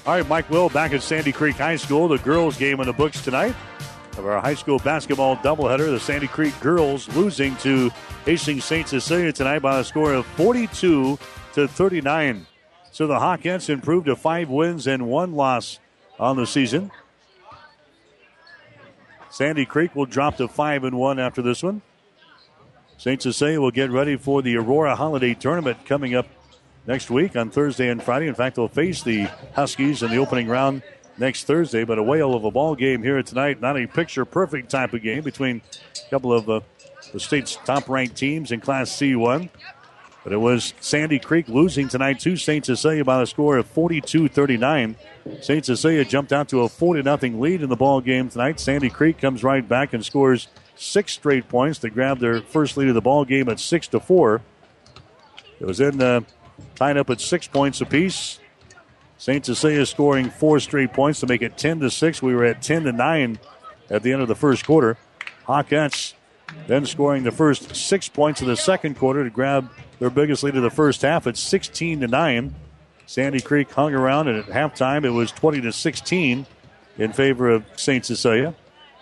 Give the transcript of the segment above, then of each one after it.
All right, Mike Will back at Sandy Creek High School. The girls game in the books tonight of our high school basketball doubleheader. The Sandy Creek girls losing to Hastings St. Cecilia tonight by a score of 42-39. So the Hawkettes improved to 5 wins and 1 loss on the season. Sandy Creek will drop to 5-1 after this one. St. Cecilia will get ready for the Aurora Holiday Tournament coming up next week on Thursday and Friday. In fact, they'll face the Huskies in the opening round next Thursday. But a whale of a ball game here tonight. Not a picture-perfect type of game between a couple of the state's top-ranked teams in Class C1. But it was Sandy Creek losing tonight to St. Cecilia by the score of 42-39. St. Cecilia jumped out to a 40-0 lead in the ball game tonight. Sandy Creek comes right back and scores 6 straight points to grab their first lead of the ball game at 6-4. It was in tied up at 6 points apiece. St. Cecilia scoring 4 straight points to make it 10-6. We were at 10-9 at the end of the first quarter. Hawkettes then scoring the first 6 points of the second quarter to grab their biggest lead of the first half at 16-9. Sandy Creek hung around, and at halftime it was 20-16 in favor of St. Cecilia.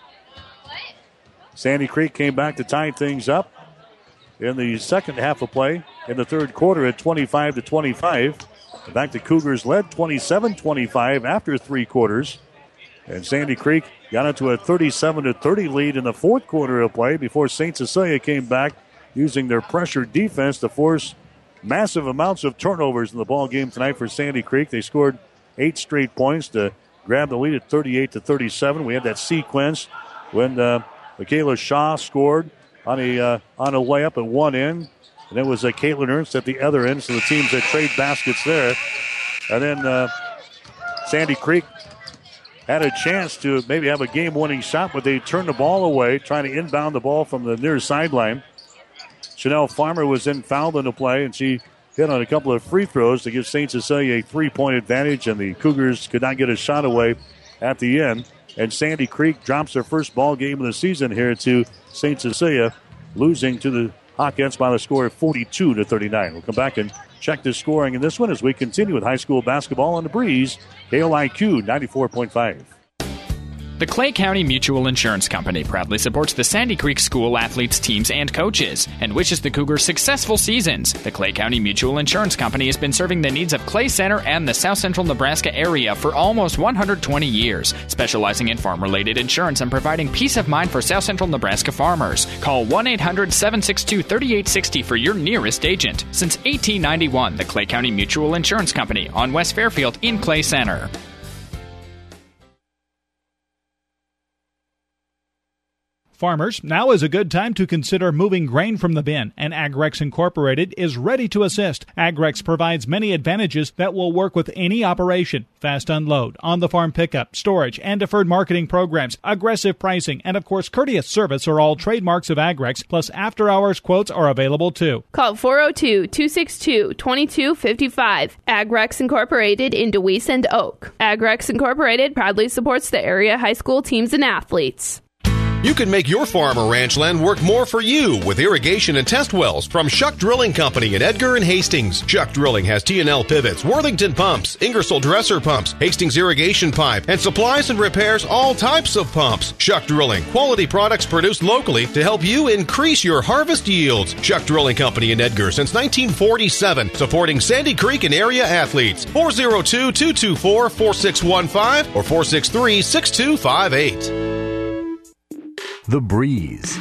Sandy Creek came back to tie things up in the second half of play in the third quarter at 25-25. In fact, the Cougars led 27-25 after 3 quarters. And Sandy Creek got into a 37-30 lead in the fourth quarter of play before St. Cecilia came back using their pressure defense to force massive amounts of turnovers in the ball game tonight for Sandy Creek. They scored 8 straight points to grab the lead at 38-37. We had that sequence when Michaela Shaw scored on a layup at one end. And it was Caitlin Ernst at the other end, so the teams that trade baskets there. And then Sandy Creek had a chance to maybe have a game-winning shot, but they turned the ball away, trying to inbound the ball from the near sideline. Chanel Farmer was then fouled in the play, and she hit on a couple of free throws to give St. Cecilia a 3-point advantage, and the Cougars could not get a shot away at the end. And Sandy Creek drops their first ball game of the season here to St. Cecilia, losing to the Hawkettes by the score of 42-39. We'll come back and check the scoring in this one as we continue with high school basketball on the breeze. KLIQ 94.5. The Clay County Mutual Insurance Company proudly supports the Sandy Creek School athletes, teams, and coaches and wishes the Cougars successful seasons. The Clay County Mutual Insurance Company has been serving the needs of Clay Center and the South Central Nebraska area for almost 120 years, specializing in farm-related insurance and providing peace of mind for South Central Nebraska farmers. Call 1-800-762-3860 for your nearest agent. Since 1891, the Clay County Mutual Insurance Company on West Fairfield in Clay Center. Farmers, now is a good time to consider moving grain from the bin, and Agrex Incorporated is ready to assist. Agrex provides many advantages that will work with any operation. Fast unload, on-the-farm pickup, storage, and deferred marketing programs, aggressive pricing, and of course courteous service are all trademarks of Agrex, plus after-hours quotes are available too. Call 402-262-2255. Agrex Incorporated in DeWeese and Oak. Agrex Incorporated proudly supports the area high school teams and athletes. You can make your farm or ranch land work more for you with irrigation and test wells from Shuck Drilling Company in Edgar and Hastings. Shuck Drilling has T&L pivots, Worthington pumps, Ingersoll dresser pumps, Hastings irrigation pipe, and supplies and repairs all types of pumps. Shuck Drilling, quality products produced locally to help you increase your harvest yields. Shuck Drilling Company in Edgar since 1947, supporting Sandy Creek and area athletes. 402-224-4615 or 463-6258. The Breeze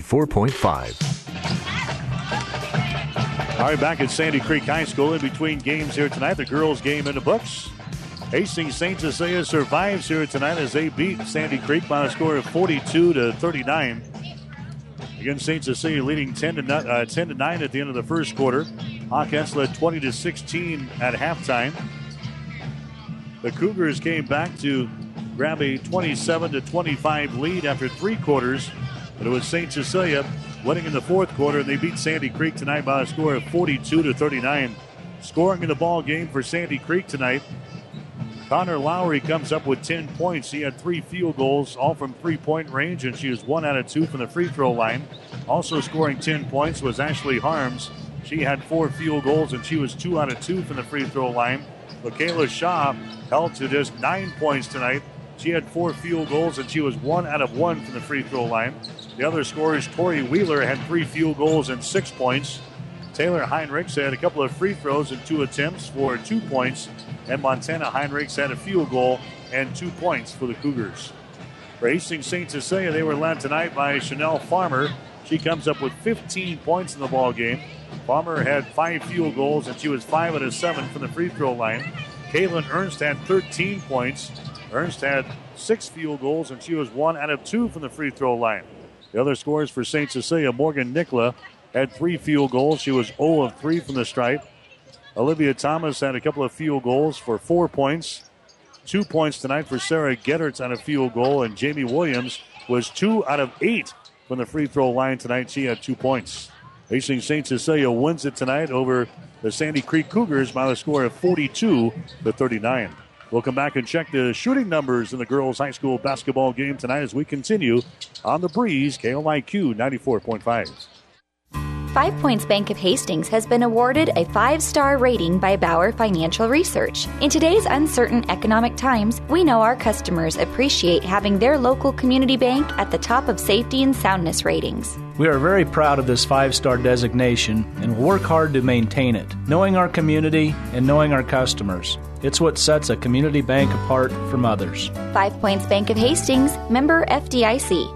94.5. All right, back at Sandy Creek High School in between games here tonight. The girls' game in the books. Hastings St. Cecilia survives here tonight as they beat Sandy Creek by a score of 42-39. Again, St. Cecilia leading 10-9 at the end of the first quarter. Hawkettes led 20-16 at halftime. The Cougars came back to grab a 27-25 lead after 3 quarters. But it was St. Cecilia winning in the fourth quarter, and they beat Sandy Creek tonight by a score of 42-39. Scoring in the ball game for Sandy Creek tonight, Connor Lowry comes up with 10 points. He had 3 field goals, all from three-point range, and she was 1 out of 2 from the free throw line. Also scoring 10 points was Ashley Harms. She had 4 field goals, and she was 2 out of 2 from the free throw line. Michaela Shaw held to just 9 points tonight. She had 4 field goals, and she was 1 out of 1 from the free throw line. The other scorers, Tori Wheeler had 3 field goals and 6 points. Taylor Heinrichs had a couple of free throws and 2 attempts for 2 points. And Montana Heinrichs had a field goal and 2 points for the Cougars. For Hastings St. Cecilia, they were led tonight by Chanel Farmer. She comes up with 15 points in the ball game. Farmer had 5 field goals, and she was 5 out of 7 from the free throw line. Kaylin Ernst had 13 points. Ernst had 6 field goals, and she was 1 out of 2 from the free throw line. The other scorers for St. Cecilia, Morgan Nicola had 3 field goals. She was 0 of 3 from the stripe. Olivia Thomas had a couple of field goals for 4 points. 2 points tonight for Sarah Gedderts on a field goal, and Jamie Williams was 2 out of 8 from the free throw line tonight. She had 2 points. Hastings St. Cecilia wins it tonight over the Sandy Creek Cougars by the score of 42-39. We'll come back and check the shooting numbers in the girls' high school basketball game tonight as we continue on the Breeze, KOIQ 94.5. 5 Points Bank of Hastings has been awarded a 5-star rating by Bauer Financial Research. In today's uncertain economic times, we know our customers appreciate having their local community bank at the top of safety and soundness ratings. We are very proud of this 5-star designation and will work hard to maintain it, knowing our community and knowing our customers. It's what sets a community bank apart from others. 5 Points Bank of Hastings, member FDIC.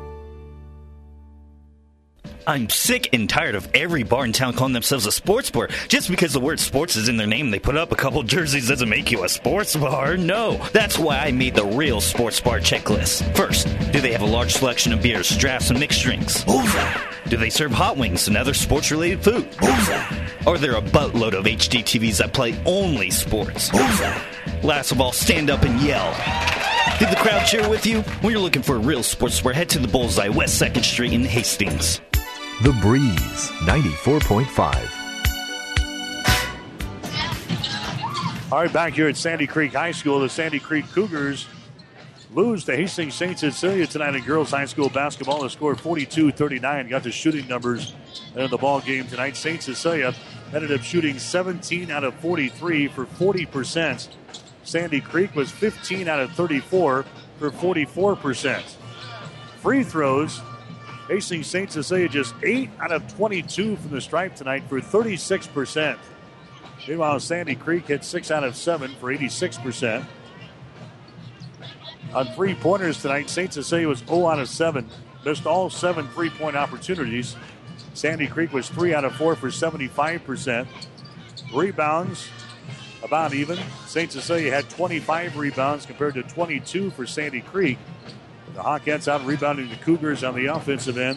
I'm sick and tired of every bar in town calling themselves a sports bar. Just because the word sports is in their name and they put up a couple jerseys doesn't make you a sports bar. No, that's why I made the real sports bar checklist. First, do they have a large selection of beers, drafts, and mixed drinks? Do they serve hot wings and other sports-related food? Are there a buttload of HD TVs that play only sports? Last of all, stand up and yell. Did the crowd cheer with you? When you're looking for a real sports bar, head to the Bullseye, West 2nd Street in Hastings. The Breeze 94.5. All right, back here at Sandy Creek High School, the Sandy Creek Cougars lose to Hastings St. Cecilia tonight in girls high school basketball. The score 42-39. Got the shooting numbers in the ball game tonight. St. Cecilia ended up shooting 17 out of 43 for 40%. Sandy Creek was 15 out of 34 for 44%. Free throws, Hastings St. Cecilia just 8 out of 22 from the stripe tonight for 36%. Meanwhile, Sandy Creek hit 6 out of 7 for 86%. On three-pointers tonight, St. Cecilia was 0 out of 7. Missed all 7 three-point opportunities. Sandy Creek was 3 out of 4 for 75%. Rebounds, about even. St. Cecilia had 25 rebounds compared to 22 for Sandy Creek. The Hawkettes out-rebounding the Cougars on the offensive end,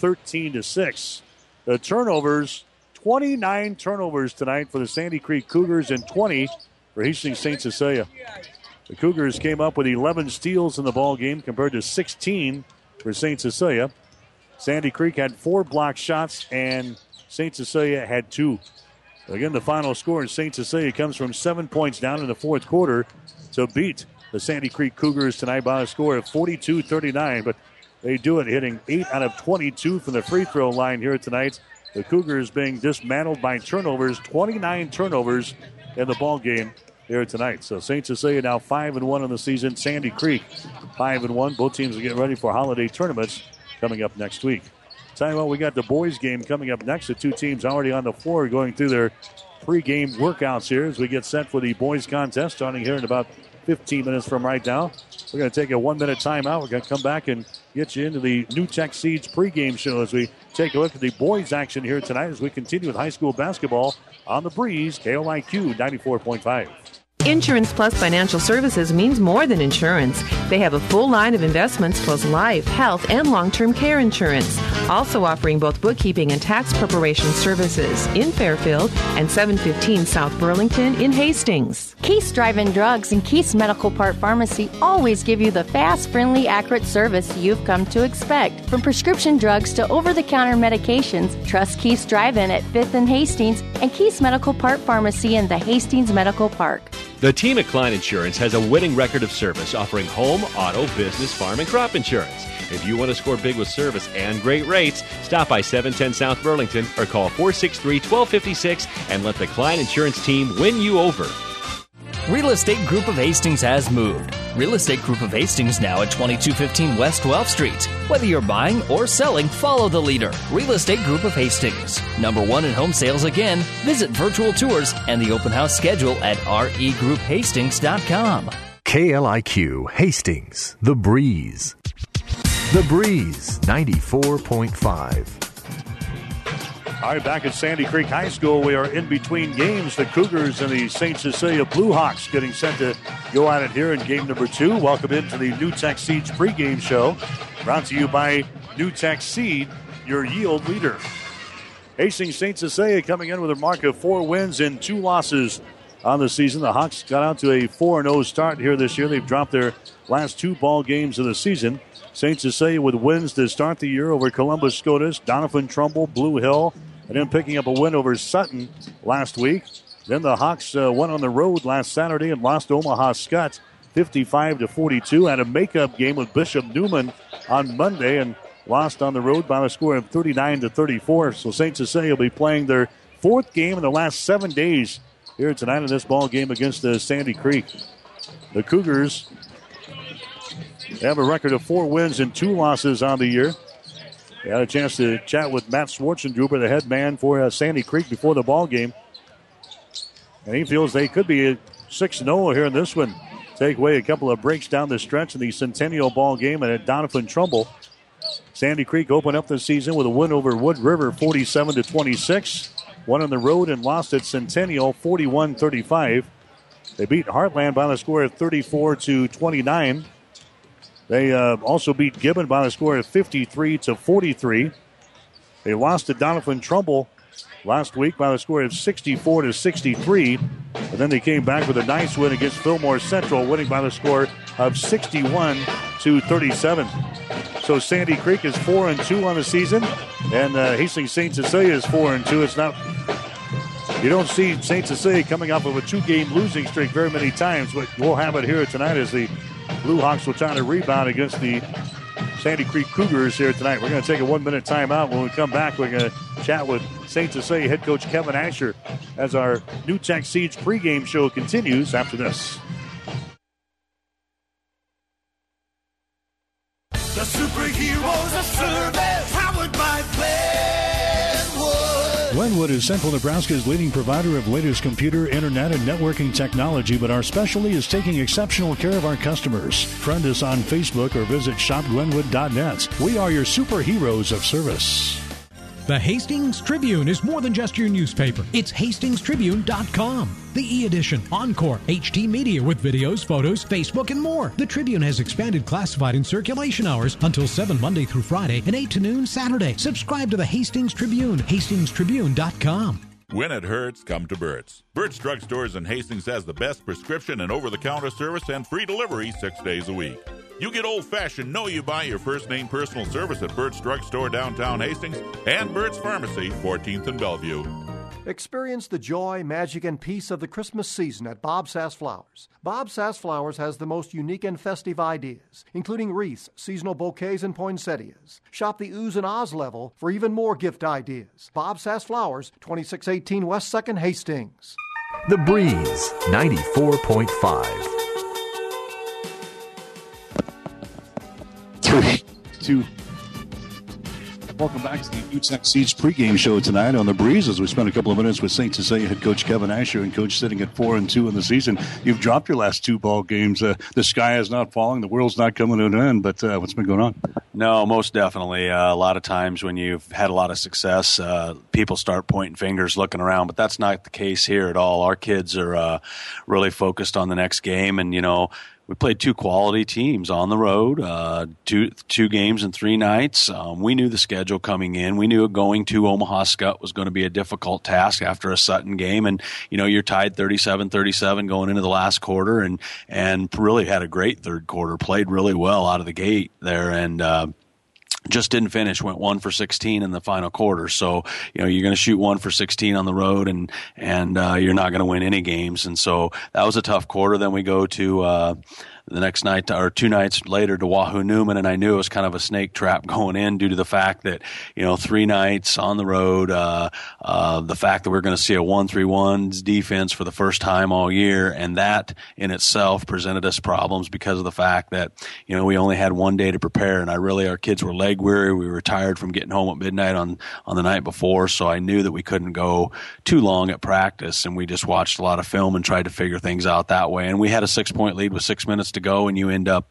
13-6. The turnovers, 29 turnovers tonight for the Sandy Creek Cougars and 20 for Hastings St. Cecilia. The Cougars came up with 11 steals in the ball game compared to 16 for St. Cecilia. Sandy Creek had 4 blocked shots and St. Cecilia had 2. Again, the final score in St. Cecilia comes from 7 points down in the fourth quarter to beat the Sandy Creek Cougars tonight by a score of 42-39, but they do it hitting 8 out of 22 from the free throw line here tonight. The Cougars being dismantled by turnovers, 29 turnovers in the ball game here tonight. So St. Cecilia now 5-1 in the season. Sandy Creek 5-1. Both teams are getting ready for holiday tournaments coming up next week. Tell you what, we got the boys game coming up next. The two teams already on the floor going through their pregame workouts here as we get set for the boys contest starting here in about 15 minutes from right now. We're going to take a 1-minute timeout. We're going to come back and get you into the New Tech Seeds pregame show as we take a look at the boys action here tonight as we continue with high school basketball on the Breeze, KOIQ 94.5. Insurance Plus Financial Services means more than insurance. They have a full line of investments plus life, health, and long-term care insurance. Also offering both bookkeeping and tax preparation services in Fairfield and 715 South Burlington in Hastings. Keith's Drive-In Drugs and Keith's Medical Part Pharmacy always give you the fast, friendly, accurate service you've come to expect. From prescription drugs to over-the-counter medications, trust Keith's Drive-In at 5th and Hastings and Keith's Medical Part Pharmacy in the Hastings Medical Park. The team at Klein Insurance has a winning record of service offering home, auto, business, farm, and crop insurance. If you want to score big with service and great rates, stop by 710 South Burlington or call 463-1256 and let the Klein Insurance team win you over. Real Estate Group of Hastings has moved. Real Estate Group of Hastings now at 2215 West 12th Street. Whether you're buying or selling, follow the leader. Real Estate Group of Hastings. Number 1 in home sales again. Visit virtual tours and the open house schedule at regrouphastings.com. KLIQ Hastings, The Breeze. The Breeze, 94.5. All right, back at Sandy Creek High School, we are in between games. The Cougars and the St. Cecilia Blue Hawks getting set to go at it here in game number 2. Welcome into the NewTek Seeds pregame show, brought to you by NewTek Seed, your yield leader. Hastings St. Cecilia coming in with a mark of 4 wins and 2 losses on the season. The Hawks got out to a 4-0 start here this year. They've dropped their last 2 ball games of the season. St. Cecilia with wins to start the year over Columbus Scotus, Doniphan Trumbull, Blue Hill, and then picking up a win over Sutton last week. Then the Hawks went on the road last Saturday and lost to Omaha Skutt 55-42. Had a makeup game with Bishop Neumann on Monday and lost on the road by a score of 39-34. So St. Cecilia will be playing their 4th game in the last 7 days here tonight in this ball game against Sandy Creek. The Cougars have a record of 4 wins and 2 losses on the year. We had a chance to chat with Matt Schwartzendruber, the head man for Sandy Creek, before the ball game. And he feels they could be 6-0 here in this one. Take away a couple of breaks down the stretch in the Centennial ball game and at Doniphan Trumbull. Sandy Creek opened up the season with a win over Wood River 47-26. Won on the road and lost at Centennial 41-35. They beat Heartland by the score of 34-29. They also beat Gibbon by the score of 53-43. They lost to Doniphan Trumbull last week by the score of 64-63. And then they came back with a nice win against Fillmore Central, winning by the score of 61-37. So Sandy Creek is 4-2 on the season, and Hastings St. Cecilia is 4-2. It's not. You don't see St. Cecilia coming off of a 2-game losing streak very many times, but we'll have it here tonight as the Blue Hawks will try to rebound against the Sandy Creek Cougars here tonight. We're going to take a 1-minute timeout. When we come back, we're going to chat with St. Cecilia head coach Kevin Asher as our NewTek Seeds pregame show continues after this. The superheroes of service, powered by Glenwood. Glenwood is Central Nebraska's leading provider of latest computer, internet, and networking technology, but our specialty is taking exceptional care of our customers. Friend us on Facebook or visit shopglenwood.net. We are your superheroes of service. The Hastings Tribune is more than just your newspaper. It's hastingstribune.com. The e-edition, Encore, HT Media with videos, photos, Facebook, and more. The Tribune has expanded classified and circulation hours until 7 Monday through Friday and 8 to noon Saturday. Subscribe to the Hastings Tribune, hastingstribune.com. When it hurts, come to Burt's. Burt's Drug Stores in Hastings has the best prescription and over-the-counter service and free delivery 6 days a week. You get old-fashioned, know-you-buy your first-name personal service at Burt's Drug Store downtown Hastings and Burt's Pharmacy, 14th and Bellevue. Experience the joy, magic, and peace of the Christmas season at Bob Sass Flowers. Bob Sass Flowers has the most unique and festive ideas, including wreaths, seasonal bouquets, and poinsettias. Shop the Oohs and Ahs level for even more gift ideas. Bob Sass Flowers, 2618 West 2nd, Hastings. The Breeze, 94.5. 3, 2. Welcome back to the NewTek Seeds pregame show tonight on The Breeze as we spent a couple of minutes with St. Cecilia head coach Kevin Asher and coach sitting at 4-2 in the season. You've dropped your last 2 ball games. The sky is not falling. The world's not coming to an end, but what's been going on? No, most definitely. A lot of times when you've had a lot of success, people start pointing fingers, looking around, but that's not the case here at all. Our kids are really focused on the next game, and, you know, we played 2 quality teams on the road, two games in 3 nights. We knew the schedule coming in. We knew going to Omaha Skutt was going to be a difficult task after a Sutton game. And, you know, you're tied 37-37 going into the last quarter and really had a great third quarter, played really well out of the gate there. And, just didn't finish, went 1 for 16 in the final quarter. So, you know, you're going to shoot 1 for 16 on the road and you're not going to win any games. And so that was a tough quarter. Then we go to the next night or 2 nights later to Wahoo Newman, and I knew it was kind of a snake trap going in due to the fact that 3 nights on the road, the fact that we're going to see a 1-3-1 defense for the first time all year, and that in itself presented us problems because of the fact that we only had 1 day to prepare, and our kids were leg weary. We were tired from getting home at midnight on the night before, so I knew that we couldn't go too long at practice, and we just watched a lot of film and tried to figure things out that way. And we had a 6-point lead with 6 minutes to go, and you end up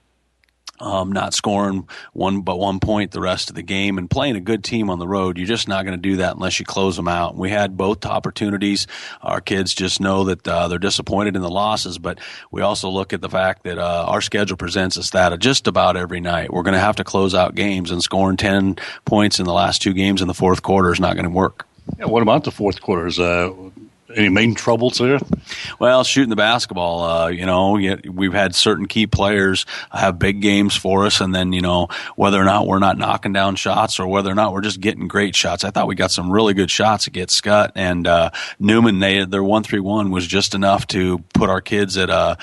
not scoring 1 point the rest of the game, and playing a good team on the road. You're just not going to do that unless you close them out. And we had both opportunities. Our kids just know that they're disappointed in the losses, but we also look at the fact that our schedule presents us that just about every night. We're going to have to close out games, and scoring 10 points in the last 2 games in the fourth quarter is not going to work. Yeah, what about the fourth quarters? Any main troubles there? Well, shooting the basketball, we've had certain key players have big games for us, and then, whether or not we're not knocking down shots or whether or not we're just getting great shots. I thought we got some really good shots against Scott and Newman. Their 1-3-1 was just enough to put our kids at a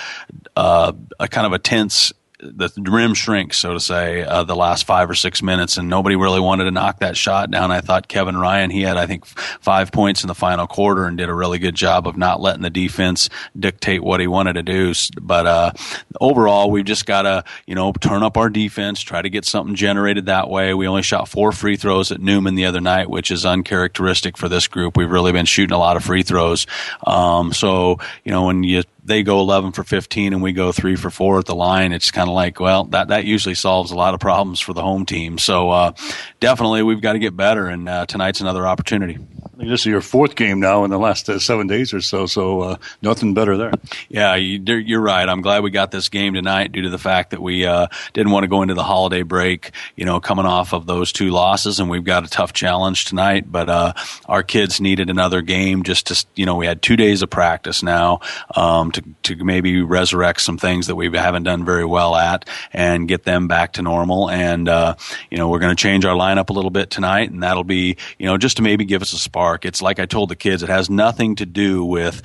kind of a tense, the rim shrinks, so to say, the last 5 or 6 minutes, and nobody really wanted to knock that shot down. I thought Kevin Ryan, he had, I think, 5 points in the final quarter and did a really good job of not letting the defense dictate what he wanted to do. But overall, we've just got to, turn up our defense, try to get something generated that way. We only shot 4 free throws at Newman the other night, which is uncharacteristic for this group. We've really been shooting a lot of free throws. So, when they go 11 for 15 and we go 3 for 4 at the line, it's kind of like, well, that usually solves a lot of problems for the home team. So definitely we've got to get better, and tonight's another opportunity. I think this is your 4th game now in the last 7 days or so, so nothing better there. Yeah, you're right. I'm glad we got this game tonight due to the fact that we didn't want to go into the holiday break, coming off of those 2 losses, and we've got a tough challenge tonight. But our kids needed another game just to, we had 2 days of practice now to maybe resurrect some things that we haven't done very well at and get them back to normal. And, we're going to change our lineup a little bit tonight, and that'll be, just to maybe give us a spark. It's like I told the kids, it has nothing to do with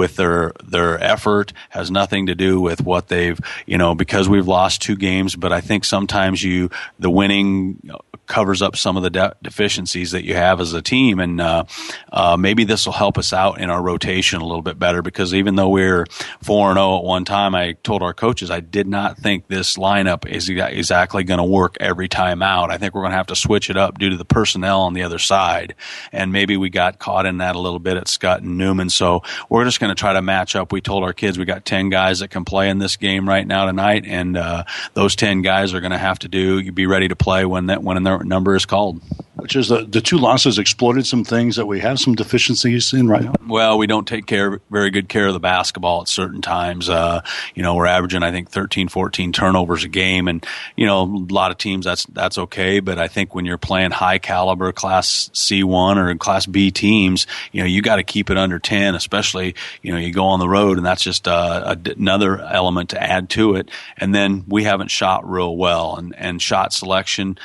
their effort, has nothing to do with what they've, because we've lost 2 games, but I think sometimes the winning covers up some of the deficiencies that you have as a team, and maybe this will help us out in our rotation a little bit better, because even though we're 4-0 at one time, I told our coaches I did not think this lineup is exactly going to work every time out. I think we're going to have to switch it up due to the personnel on the other side, and maybe we got caught in that a little bit at Scott and Newman, so we're just going to try to match up. We told our kids we got 10 guys that can play in this game right now tonight, and those 10 guys are going to have to be ready to play when their number is called. Which is the 2 losses exploited some things that we have some deficiencies in right now. Well, we don't take very good care of the basketball at certain times. We're averaging, I think, 13, 14 turnovers a game, and a lot of teams that's okay. But I think when you're playing high caliber Class C1 or Class B teams, you got to keep it under 10, especially you go on the road, and that's just another element to add to it. And then we haven't shot real well, and shot selection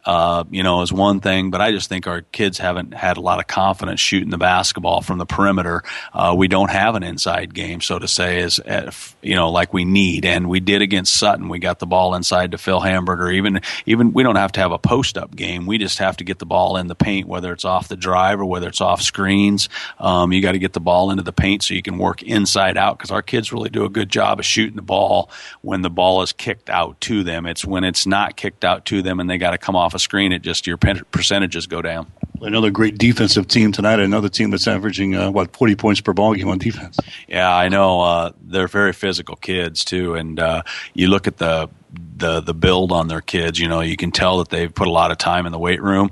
is one thing, but I just think our kids haven't had a lot of confidence shooting the basketball from the perimeter. We don't have an inside game, so to say, like we need. And we did against Sutton. We got the ball inside to Phil Hamburger. Even we don't have to have a post-up game. We just have to get the ball in the paint, whether it's off the drive or whether it's off screens. You got to get the ball into the paint so you can work inside out, because our kids really do a good job of shooting the ball when the ball is kicked out to them. It's when it's not kicked out to them and they got to come off a screen, it just your percentages go down. Another great defensive team tonight. Another team that's averaging 40 points per ball game on defense. Yeah, I know. They're very physical kids too, and you look at the build on their kids. You can tell that they've put a lot of time in the weight room.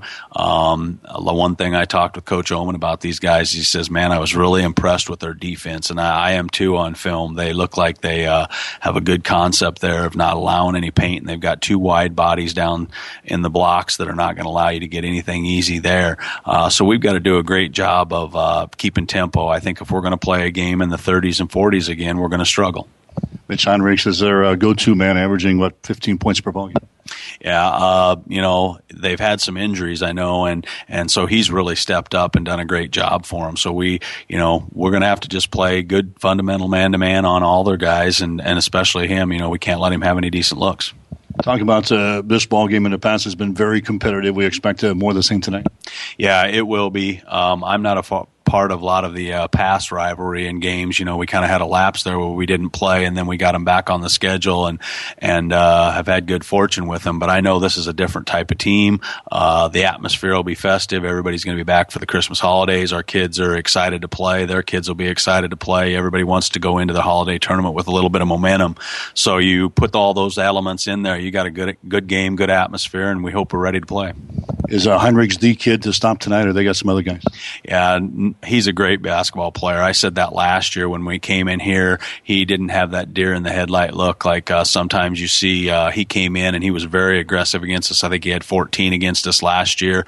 The one thing I talked with Coach Oman about these guys, he says, man, I was really impressed with their defense, and I am too on film. They look like they have a good concept there of not allowing any paint, and they've got 2 wide bodies down in the blocks that are not going to allow you to get anything easy there. So we've got to do a great job of keeping tempo. I think if we're going to play a game in the 30s and 40s again, we're going to struggle. Mitch Heinrichs is their go-to man, averaging, 15 points per ball game? Yeah, they've had some injuries, I know, and so he's really stepped up and done a great job for them. So we're going to have to just play good fundamental man-to-man on all their guys, and especially him. We can't let him have any decent looks. Talk about this ball game in the past has been very competitive. We expect more of the same tonight. Yeah, it will be. I'm not a part of a lot of the past rivalry and games. We kind of had a lapse there where we didn't play, and then we got them back on the schedule and have had good fortune with them. But I know this is a different type of team. The atmosphere will be festive. Everybody's going to be back for the Christmas holidays. Our kids are excited to play. Their kids will be excited to play. Everybody wants to go into the holiday tournament with a little bit of momentum. So you put all those elements in there. You got a good game, good atmosphere, and we hope we're ready to play. Is Heinrichs the kid to stop tonight, or they got some other guys? Yeah, he's a great basketball player. I said that last year when we came in here. He didn't have that deer in the headlight look like sometimes you see. He came in and he was very aggressive against us. I think he had 14 against us last year,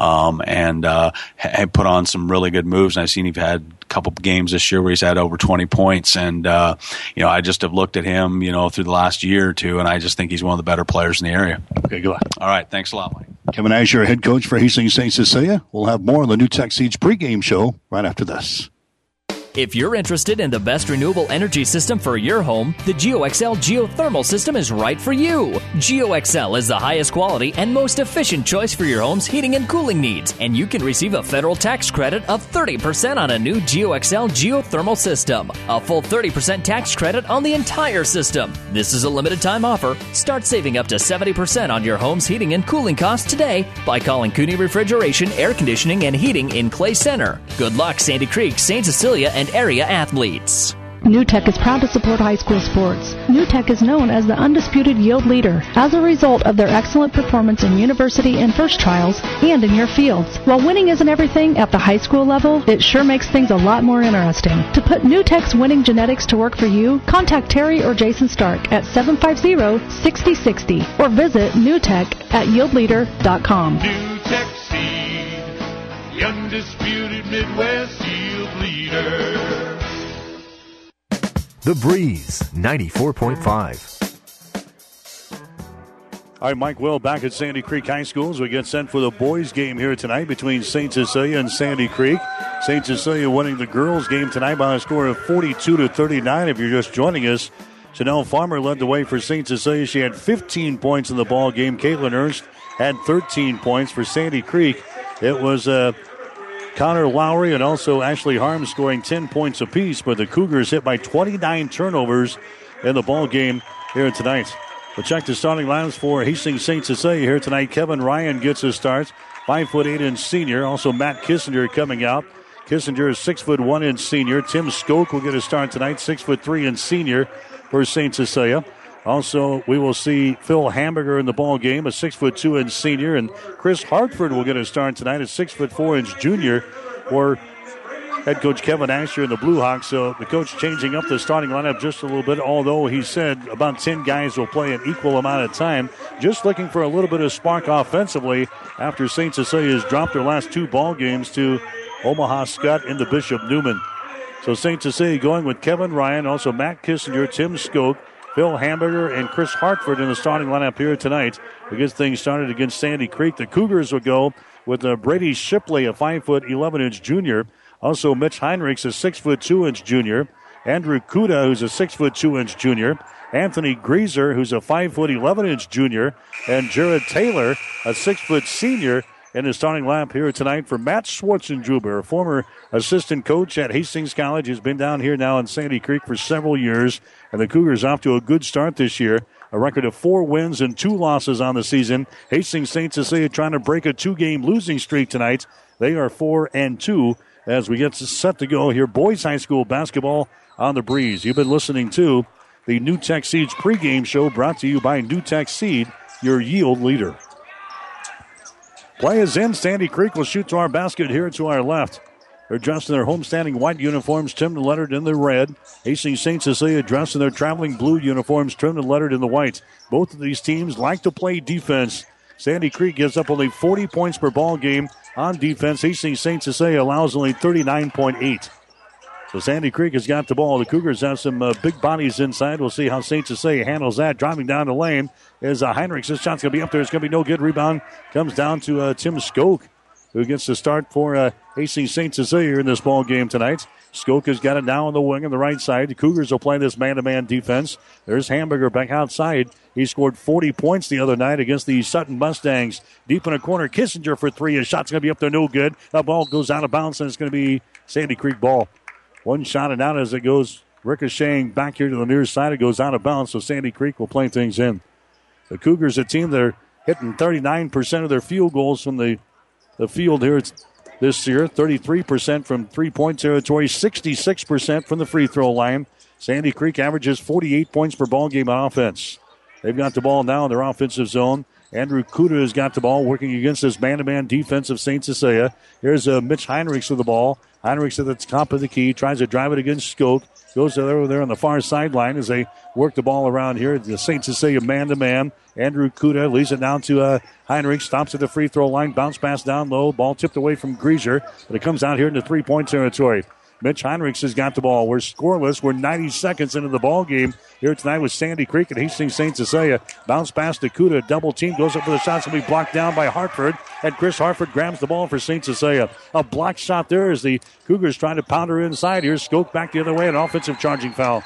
and had put on some really good moves. And I've seen he's had a couple games this year where he's had over 20 points. And I just have looked at him, through the last year or two, and I just think he's one of the better players in the area. Okay, good luck. All right, thanks a lot, Mike. Kevin Asher, head coach for Hastings St. Cecilia. We'll have more on the New Tech Seeds pregame show right after this. If you're interested in the best renewable energy system for your home, the GeoXL geothermal system is right for you. GeoXL is the highest quality and most efficient choice for your home's heating and cooling needs, and you can receive a federal tax credit of 30% on a new GeoXL geothermal system. A full 30% tax credit on the entire system. This is a limited time offer. Start saving up to 70% on your home's heating and cooling costs today by calling Cooney Refrigeration, Air Conditioning, and Heating in Clay Center. Good luck, Sandy Creek, St. Cecilia, and area athletes. NewTek is proud to support high school sports. NewTek is known as the undisputed yield leader as a result of their excellent performance in university and first trials and in your fields. While winning isn't everything at the high school level, it sure makes things a lot more interesting. To put NewTek's winning genetics to work for you, contact Terry or Jason Stark at 750-6060 or visit NewTek at yieldleader.com. NewTek Seed, the undisputed Midwest yield leader. The Breeze 94.5. All right, Mike Will back at Sandy Creek High School as we get set for the boys' game here tonight between St. Cecilia and Sandy Creek. St. Cecilia winning the girls' game tonight by a score of 42-39. If you're just joining us, Chanel Farmer led the way for St. Cecilia. She had 15 points in the ball game. Caitlin Ernst had 13 points for Sandy Creek. It was Connor Lowry and also Ashley Harms scoring 10 points apiece, but the Cougars hit by 29 turnovers in the ball game here tonight. We'll check the starting lineups for Hastings St. Cecilia here tonight. Kevin Ryan gets his start, 5'8" senior. Also Matt Kissinger coming out. Kissinger is 6'1" senior. Tim Skoke will get a start tonight, 6'3" senior for St. Cecilia. Also, we will see Phil Hamburger in the ball game, a 6'2" senior, and Chris Hartford will get a start tonight, a 6'4" junior for head coach Kevin Asher and the Blue Hawks. So the coach changing up the starting lineup just a little bit, although he said about 10 guys will play an equal amount of time. Just looking for a little bit of spark offensively after St. Cecilia has dropped their last two ball games to Omaha Skutt and the Bishop Neumann. So St. Cecilia going with Kevin Ryan, also Matt Kissinger, Tim Skoke, Phil Hamburger, and Chris Hartford in the starting lineup here tonight to get things started against Sandy Creek. The Cougars will go with Brady Shipley, a 5'11" junior. Also Mitch Heinrichs, a 6'2" junior. Andrew Kuda, who's a 6'2" junior. Anthony Greaser, who's a 5'11" junior. And Jared Taylor, a 6' senior, in the starting lineup here tonight for Matt Schwartzengruber, a former assistant coach at Hastings College, who's been down here now in Sandy Creek for several years. And the Cougars off to a good start this year. A record of 4 wins and 2 losses on the season. Hastings St. Cecilia trying to break a 2-game losing streak tonight. They are 4-2 as we get set to go here. Boys High School basketball on the Breeze. You've been listening to the New Tech Seeds pregame show brought to you by New Tech Seed, your yield leader. Play is in. Sandy Creek will shoot to our basket here to our left. They're dressed in their homestanding white uniforms, trimmed and lettered in the red. Hastings St. Cecilia dressed in their traveling blue uniforms, trimmed and lettered in the white. Both of these teams like to play defense. Sandy Creek gives up only 40 points per ball game on defense. Hastings St. Cecilia allows only 39.8. So Sandy Creek has got the ball. The Cougars have some big bodies inside. We'll see how St. Cecilia handles that. Driving down the lane is Heinrichs. This shot's going to be up there. It's going to be no good. Rebound comes down to Tim Skoke, who gets the start for Hastings St. Cecilia in this ball game tonight. Skoke has got it now on the wing on the right side. The Cougars will play this man-to-man defense. There's Hamburger back outside. He scored 40 points the other night against the Sutton Mustangs. Deep in a corner, Kissinger for three. His shot's going to be up there, no good. That ball goes out of bounds, and it's going to be Sandy Creek ball. One shot and out as it goes ricocheting back here to the near side. It goes out of bounds, so Sandy Creek will play things in. The Cougars, a team that are hitting 39% of their field goals from the field here this year. 33% from three-point territory, 66% from the free throw line. Sandy Creek averages 48 points per ball game on offense. They've got the ball now in their offensive zone. Andrew Kuda has got the ball working against this man-to-man defense of St. Cecilia. Here's Mitch Heinrichs with the ball. Heinrichs at the top of the key, tries to drive it against Skoke. Goes over there on the far sideline as they work the ball around here. The St. Cecilia man-to-man. Andrew Kuda leads it down to Heinrich. Stops at the free throw line. Bounce pass down low. Ball tipped away from Grieser. But it comes out here into three-point territory. Mitch Heinrichs has got the ball. We're scoreless. We're 90 seconds into the ball game here tonight with Sandy Creek and Hastings St. Cecilia. Bounce pass to Kuda. Double team. Goes up for the shot. It's going to be blocked down by Hartford. And Chris Hartford grabs the ball for St. Cecilia. A block shot there as the Cougars trying to pound her inside. Here's Skoke back the other way. An offensive charging foul.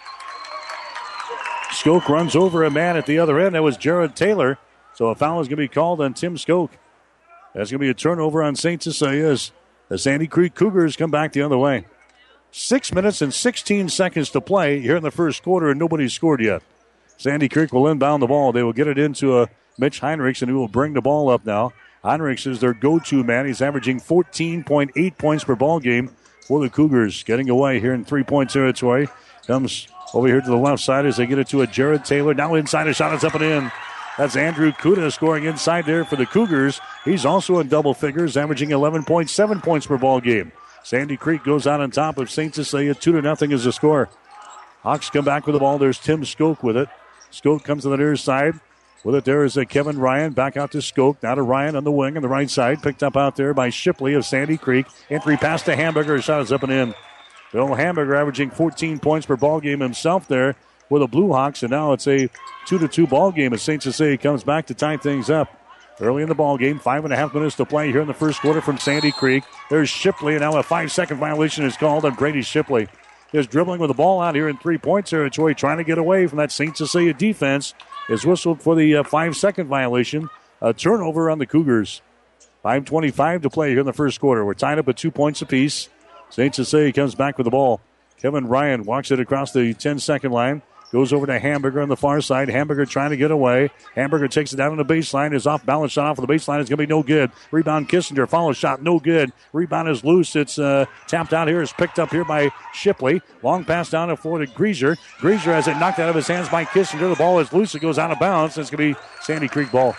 Skoke runs over a man at the other end. That was Jared Taylor. So a foul is going to be called on Tim Skoke. That's going to be a turnover on St. Cecilia as the Sandy Creek Cougars come back the other way. 6 minutes and 16 seconds to play here in the first quarter, and nobody's scored yet. Sandy Creek will inbound the ball. They will get it into Mitch Heinrichs, and he will bring the ball up now. Heinrichs is their go-to man. He's averaging 14.8 points per ball game for the Cougars. Getting away here in three-point territory. Comes over here to the left side as they get it to a Jared Taylor. Now inside, a shot is up and in. That's Andrew Kuda scoring inside there for the Cougars. He's also in double figures, averaging 11.7 points per ball game. Sandy Creek goes out on top of St. Cecilia. 2-0 is the score. Hawks come back with the ball. There's Tim Skoke with it. Skoke comes to the near side. With it there is Kevin Ryan. Back out to Skoke. Now to Ryan on the wing on the right side. Picked up out there by Shipley of Sandy Creek. Entry pass to Hamburger. Shot is up and in. Bill Hamburger averaging 14 points per ball game himself there with the Blue Hawks. And now it's a 2-2 ball game as St. Cecilia comes back to tie things up. Early in the ball game, 5.5 minutes to play here in the first quarter from Sandy Creek. There's Shipley, and now a 5-second violation is called on Brady Shipley. Is dribbling with the ball out here in three-point territory, trying to get away from that St. Cecilia defense. Is whistled for the 5-second violation. A turnover on the Cougars. 5:25 to play here in the first quarter. We're tied up at 2 points apiece. St. Cecilia comes back with the ball. Kevin Ryan walks it across the 10-second line. Goes over to Hamburger on the far side. Hamburger trying to get away. Hamburger takes it down on the baseline. His off-balance shot off of the baseline is going to be no good. Rebound Kissinger. Follow shot, no good. Rebound is loose. It's tapped out here. It's picked up here by Shipley. Long pass down the floor to Grieser. Grieser has it knocked out of his hands by Kissinger. The ball is loose. It goes out of bounds. It's going to be Sandy Creek ball.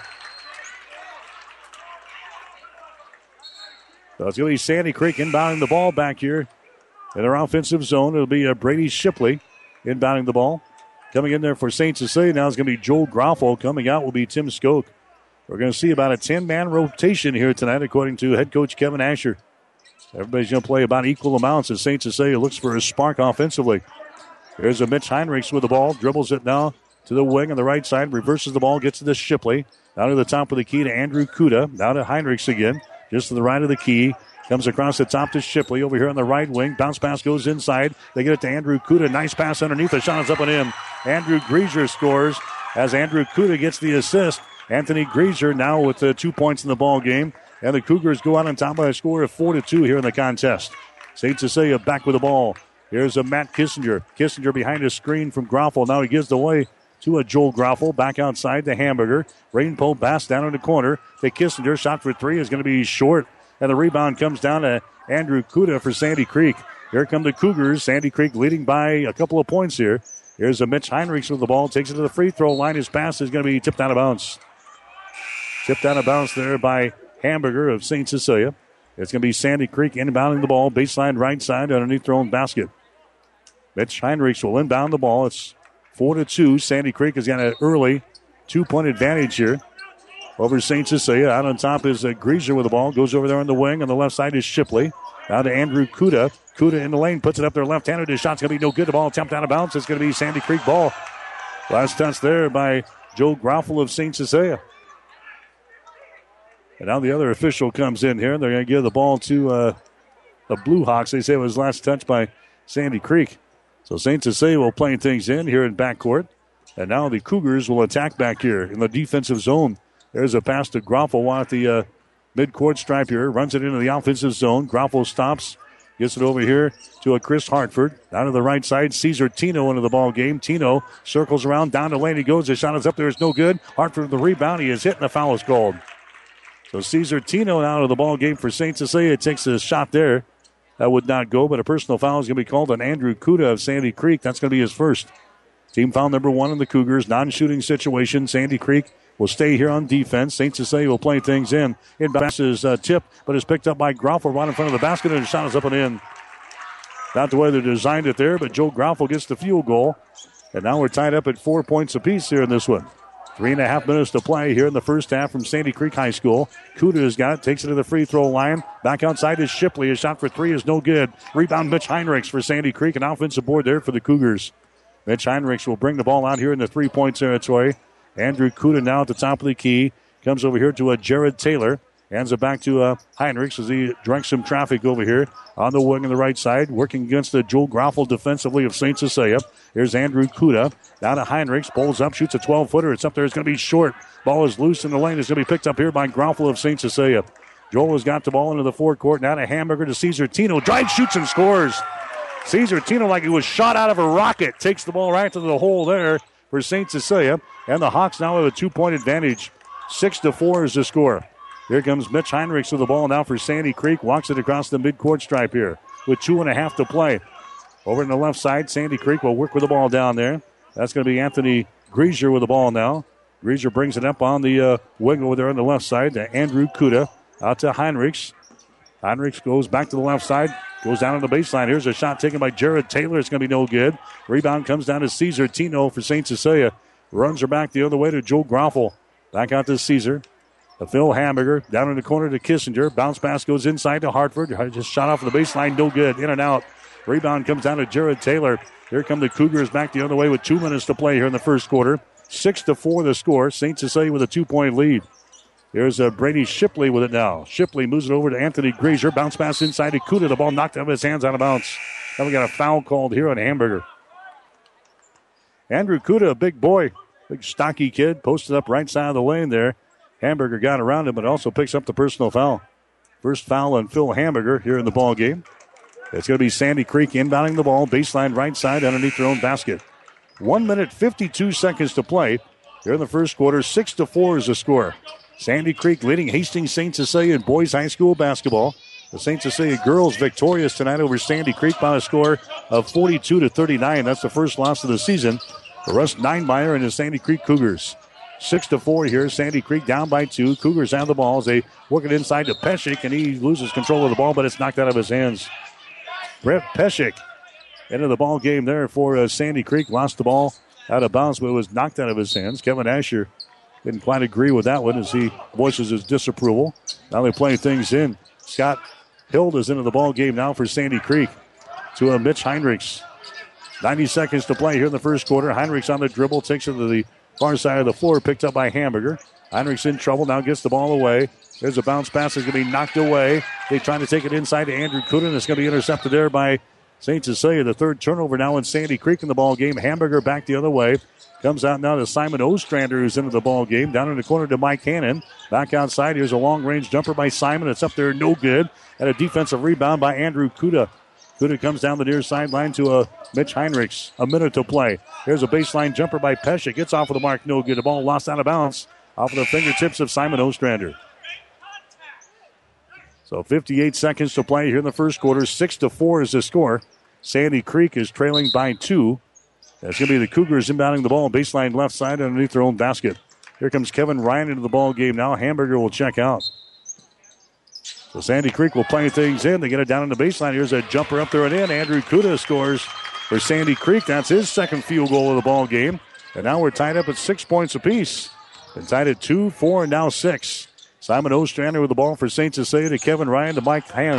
So it's going to be Sandy Creek inbounding the ball back here in their offensive zone. It'll be Brady Shipley inbounding the ball. Coming in there for St. Cecilia now is going to be Joel Groffel. Coming out will be Tim Skoke. We're going to see about a 10-man rotation here tonight, according to head coach Kevin Asher. Everybody's going to play about equal amounts as St. Cecilia looks for a spark offensively. Here's a Mitch Heinrichs with the ball. Dribbles it now to the wing on the right side. Reverses the ball. Gets it to Shipley. Down to the top of the key to Andrew Kuda. Now to Heinrichs again. Just to the right of the key. Comes across the top to Shipley over here on the right wing. Bounce pass goes inside. They get it to Andrew Kuda. Nice pass underneath. The shot is up and in. Andrew Grieser scores as Andrew Kuda gets the assist. Anthony Grieser now with 2 points in the ball game. And the Cougars go out on top by a score of 4-2 here in the contest. St. Cecilia back with the ball. Here's a Matt Kissinger. Kissinger behind a screen from Groffel. Now he gives the way to a Joel Groffel. Back outside to Hamburger. Rainbow pass down in the corner to Kissinger. Shot for three is going to be short. And the rebound comes down to Andrew Kuda for Sandy Creek. Here come the Cougars. Sandy Creek leading by a couple of points here. Here's a Mitch Heinrichs with the ball. Takes it to the free throw line. His pass is going to be tipped out of bounds. Tipped out of bounds there by Hamburger of St. Cecilia. It's going to be Sandy Creek inbounding the ball. Baseline right side underneath their own basket. Mitch Heinrichs will inbound the ball. It's 4-2. Sandy Creek has got an early 2-point advantage here over St. Cecilia. Out on top is Grieser with the ball. Goes over there on the wing. On the left side is Shipley. Now to Andrew Kuda. Kuda in the lane, puts it up there left-handed. His shot's going to be no good. The ball attempt out of bounds. It's going to be Sandy Creek ball. Last touch there by Joe Groffel of St. Cecilia. And now the other official comes in here. They're going to give the ball to the Blue Hawks. They say it was last touch by Sandy Creek. So St. Cecilia will play things in here in backcourt. And now the Cougars will attack back here in the defensive zone. There's a pass to Groffel at the midcourt stripe here. Runs it into the offensive zone. Groffel stops. Gets it over here to a Chris Hartford. Down to the right side. Caesar Tino into the ball game. Tino circles around. Down the lane he goes. The shot is up there. It's no good. Hartford with the rebound. He is hit and the foul is called. So Caesar Tino out of the ball game for St. Cecilia. Takes a shot there. That would not go, but a personal foul is going to be called on Andrew Kuda of Sandy Creek. That's going to be his first. Team foul number 1 in the Cougars. Non-shooting situation. Sandy Creek will stay here on defense. St. Cecilia will play things in. Inbounds is tipped, but is picked up by Groffel right in front of the basket, and the shot is up and in. Not the way they designed it there, but Joe Groffel gets the field goal. And now we're tied up at 4 points apiece here in this one. 3.5 minutes to play here in the first half from Sandy Creek High School. Kuda has got it, takes it to the free throw line. Back outside is Shipley. His shot for 3 is no good. Rebound Mitch Heinrichs for Sandy Creek. An offensive board there for the Cougars. Mitch Heinrichs will bring the ball out here in the 3-point territory. Andrew Kuda now at the top of the key. Comes over here to a Jared Taylor. Hands it back to Heinrichs as he directs some traffic over here on the wing on the right side. Working against the Joel Groffel defensively of St. Cecilia. Here's Andrew Kuda. Down to Heinrichs. Pulls up, shoots a 12-footer. It's up there. It's going to be short. Ball is loose in the lane. It's going to be picked up here by Groffel of St. Cecilia. Joel has got the ball into the forecourt. Now to Hamburger to Caesar Tino. Drives, shoots, and scores. Caesar Tino, like he was shot out of a rocket, takes the ball right to the hole there for St. Cecilia. And the Hawks now have a 2-point advantage. 6-4 is the score. Here comes Mitch Heinrichs with the ball now for Sandy Creek. Walks it across the midcourt stripe here with 2.5 to play. Over on the left side, Sandy Creek will work with the ball down there. That's going to be Anthony Grieser with the ball now. Grieser brings it up on the wing over there on the left side to Andrew Kuda. Out to Heinrichs. Heinrichs goes back to the left side. Goes down on the baseline. Here's a shot taken by Jared Taylor. It's going to be no good. Rebound comes down to Caesar Tino for St. Cecilia. Runs her back the other way to Joe Groffel. Back out to Caesar. To Phil Hamburger. Down in the corner to Kissinger. Bounce pass goes inside to Hartford. Just shot off the baseline. No good. In and out. Rebound comes down to Jared Taylor. Here come the Cougars back the other way with 2 minutes to play here in the first quarter. 6-4 the score. St. Cecilia with a 2-point lead. Here's Brady Shipley with it now. Shipley moves it over to Anthony Grieser. Bounce pass inside to Kuda. The ball knocked out of his hands out of bounds. Now we got a foul called here on Hamburger. Andrew Kuda, a big boy. Big stocky kid. Posted up right side of the lane there. Hamburger got around him, but also picks up the personal foul. First foul on Phil Hamburger here in the ball game. It's going to be Sandy Creek inbounding the ball. Baseline right side underneath their own basket. 1 minute, 52 seconds to play here in the first quarter. 6-4 is the score. Sandy Creek leading Hastings St. Cecilia in boys high school basketball. The St. Cecilia girls victorious tonight over Sandy Creek by a score of 42-39. That's the first loss of the season for Russ Ninemeyer and the Sandy Creek Cougars. 6-4 here. Sandy Creek down by 2. Cougars have the ball as they work it inside to Pesek, and he loses control of the ball, but it's knocked out of his hands. Brett Pesek into the ball game there for Sandy Creek. Lost the ball out of bounds, but it was knocked out of his hands. Kevin Asher didn't quite agree with that one as he voices his disapproval. Now they play things in. Scott Hild is into the ball game now for Sandy Creek to Mitch Heinrichs. 90 seconds to play here in the first quarter. Heinrichs on the dribble, takes it to the far side of the floor, picked up by Hamburger. Heinrichs in trouble, now gets the ball away. There's a bounce pass that's going to be knocked away. They trying to take it inside to Andrew Kuda. It's going to be intercepted there by St. Cecilia. The third turnover now in Sandy Creek in the ball game. Hamburger back the other way. Comes out now to Simon Ostrander, who's into the ball game. Down in the corner to Mike Hannon. Back outside. Here's a long-range jumper by Simon. It's up there, no good. And a defensive rebound by Andrew Kuda. Kuda comes down the near sideline to Mitch Heinrichs. A minute to play. Here's a baseline jumper by Pesek. Gets off of the mark, no good. The ball lost out of bounds off of the fingertips of Simon Ostrander. So 58 seconds to play here in the first quarter. 6-4 is the score. Sandy Creek is trailing by 2. That's going to be the Cougars inbounding the ball. Baseline left side underneath their own basket. Here comes Kevin Ryan into the ball game now. Hamburger will check out. So Sandy Creek will play things in. They get it down in the baseline. Here's a jumper up there and in. Andrew Kuda scores for Sandy Creek. That's his second field goal of the ball game. And now we're tied up at 6 points apiece. And tied at 2, 4, and now 6. Simon Ostrander with the ball for St. Cecilia to Kevin Ryan to Mike Hannon.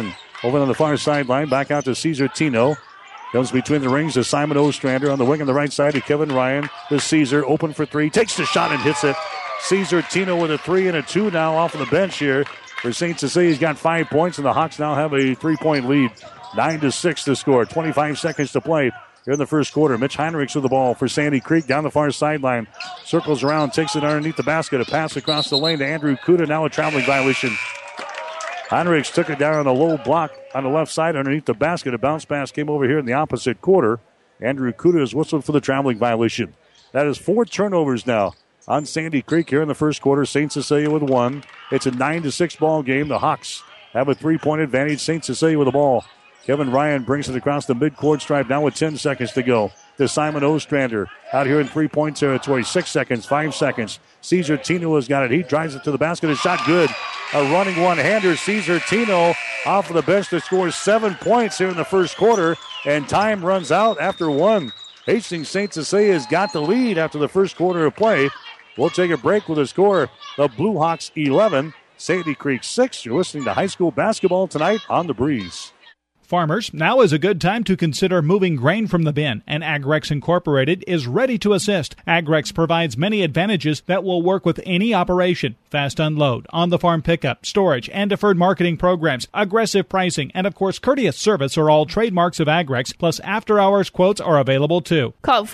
Over on the far sideline, back out to Caesar Tino. Comes between the rings to Simon Ostrander on the wing on the right side to Kevin Ryan. To Caesar, open for three. Takes the shot and hits it. Caesar Tino with a 3 and a 2 now off of the bench here for St. Cecilia. He's got 5 points, and the Hawks now have a 3-point lead. 9-6 to score. 25 seconds to play here in the first quarter. Mitch Heinrichs with the ball for Sandy Creek down the far sideline. Circles around, takes it underneath the basket. A pass across the lane to Andrew Kuda. Now a traveling violation. Heinrichs took it down on a low block on the left side underneath the basket. A bounce pass came over here in the opposite quarter. Andrew Kuda is whistled for the traveling violation. That is 4 turnovers now on Sandy Creek here in the first quarter. St. Cecilia with 1. It's a 9-6 ball game. The Hawks have a 3-point advantage. St. Cecilia with the ball. Kevin Ryan brings it across the midcourt stripe now with 10 seconds to go. To Simon Ostrander out here in 3-point territory. 6 seconds, 5 seconds. Caesar Tino has got it. He drives it to the basket. A shot good. A running one-hander. Caesar Tino off of the bench to score 7 points here in the first quarter. And time runs out after 1. Hastings St. Cecilia has got the lead after the first quarter of play. We'll take a break with a score. The Blue Hawks 11, Sandy Creek 6. You're listening to high school basketball tonight on The Breeze. Farmers, now is a good time to consider moving grain from the bin, and Agrex Incorporated is ready to assist. Agrex provides many advantages that will work with any operation. Fast unload, on-the-farm pickup, storage, and deferred marketing programs, aggressive pricing, and of course courteous service are all trademarks of Agrex, plus after-hours quotes are available too. Call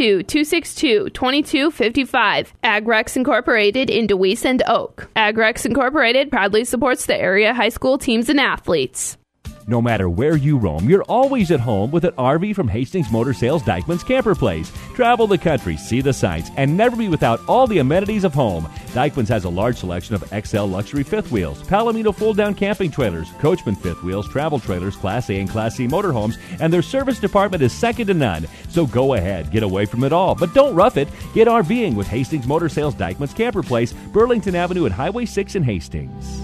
402-262-2255. Agrex Incorporated in DeWeese and Oak. Agrex Incorporated proudly supports the area high school teams and athletes. No matter where you roam, you're always at home with an RV from Hastings Motor Sales Dyckman's Camper Place. Travel the country, see the sights, and never be without all the amenities of home. Dyckman's has a large selection of XL luxury fifth wheels, Palomino fold-down camping trailers, Coachman fifth wheels, travel trailers, Class A and Class C motorhomes, and their service department is second to none. So go ahead, get away from it all, but don't rough it. Get RVing with Hastings Motor Sales Dyckman's Camper Place, Burlington Avenue and Highway 6 in Hastings.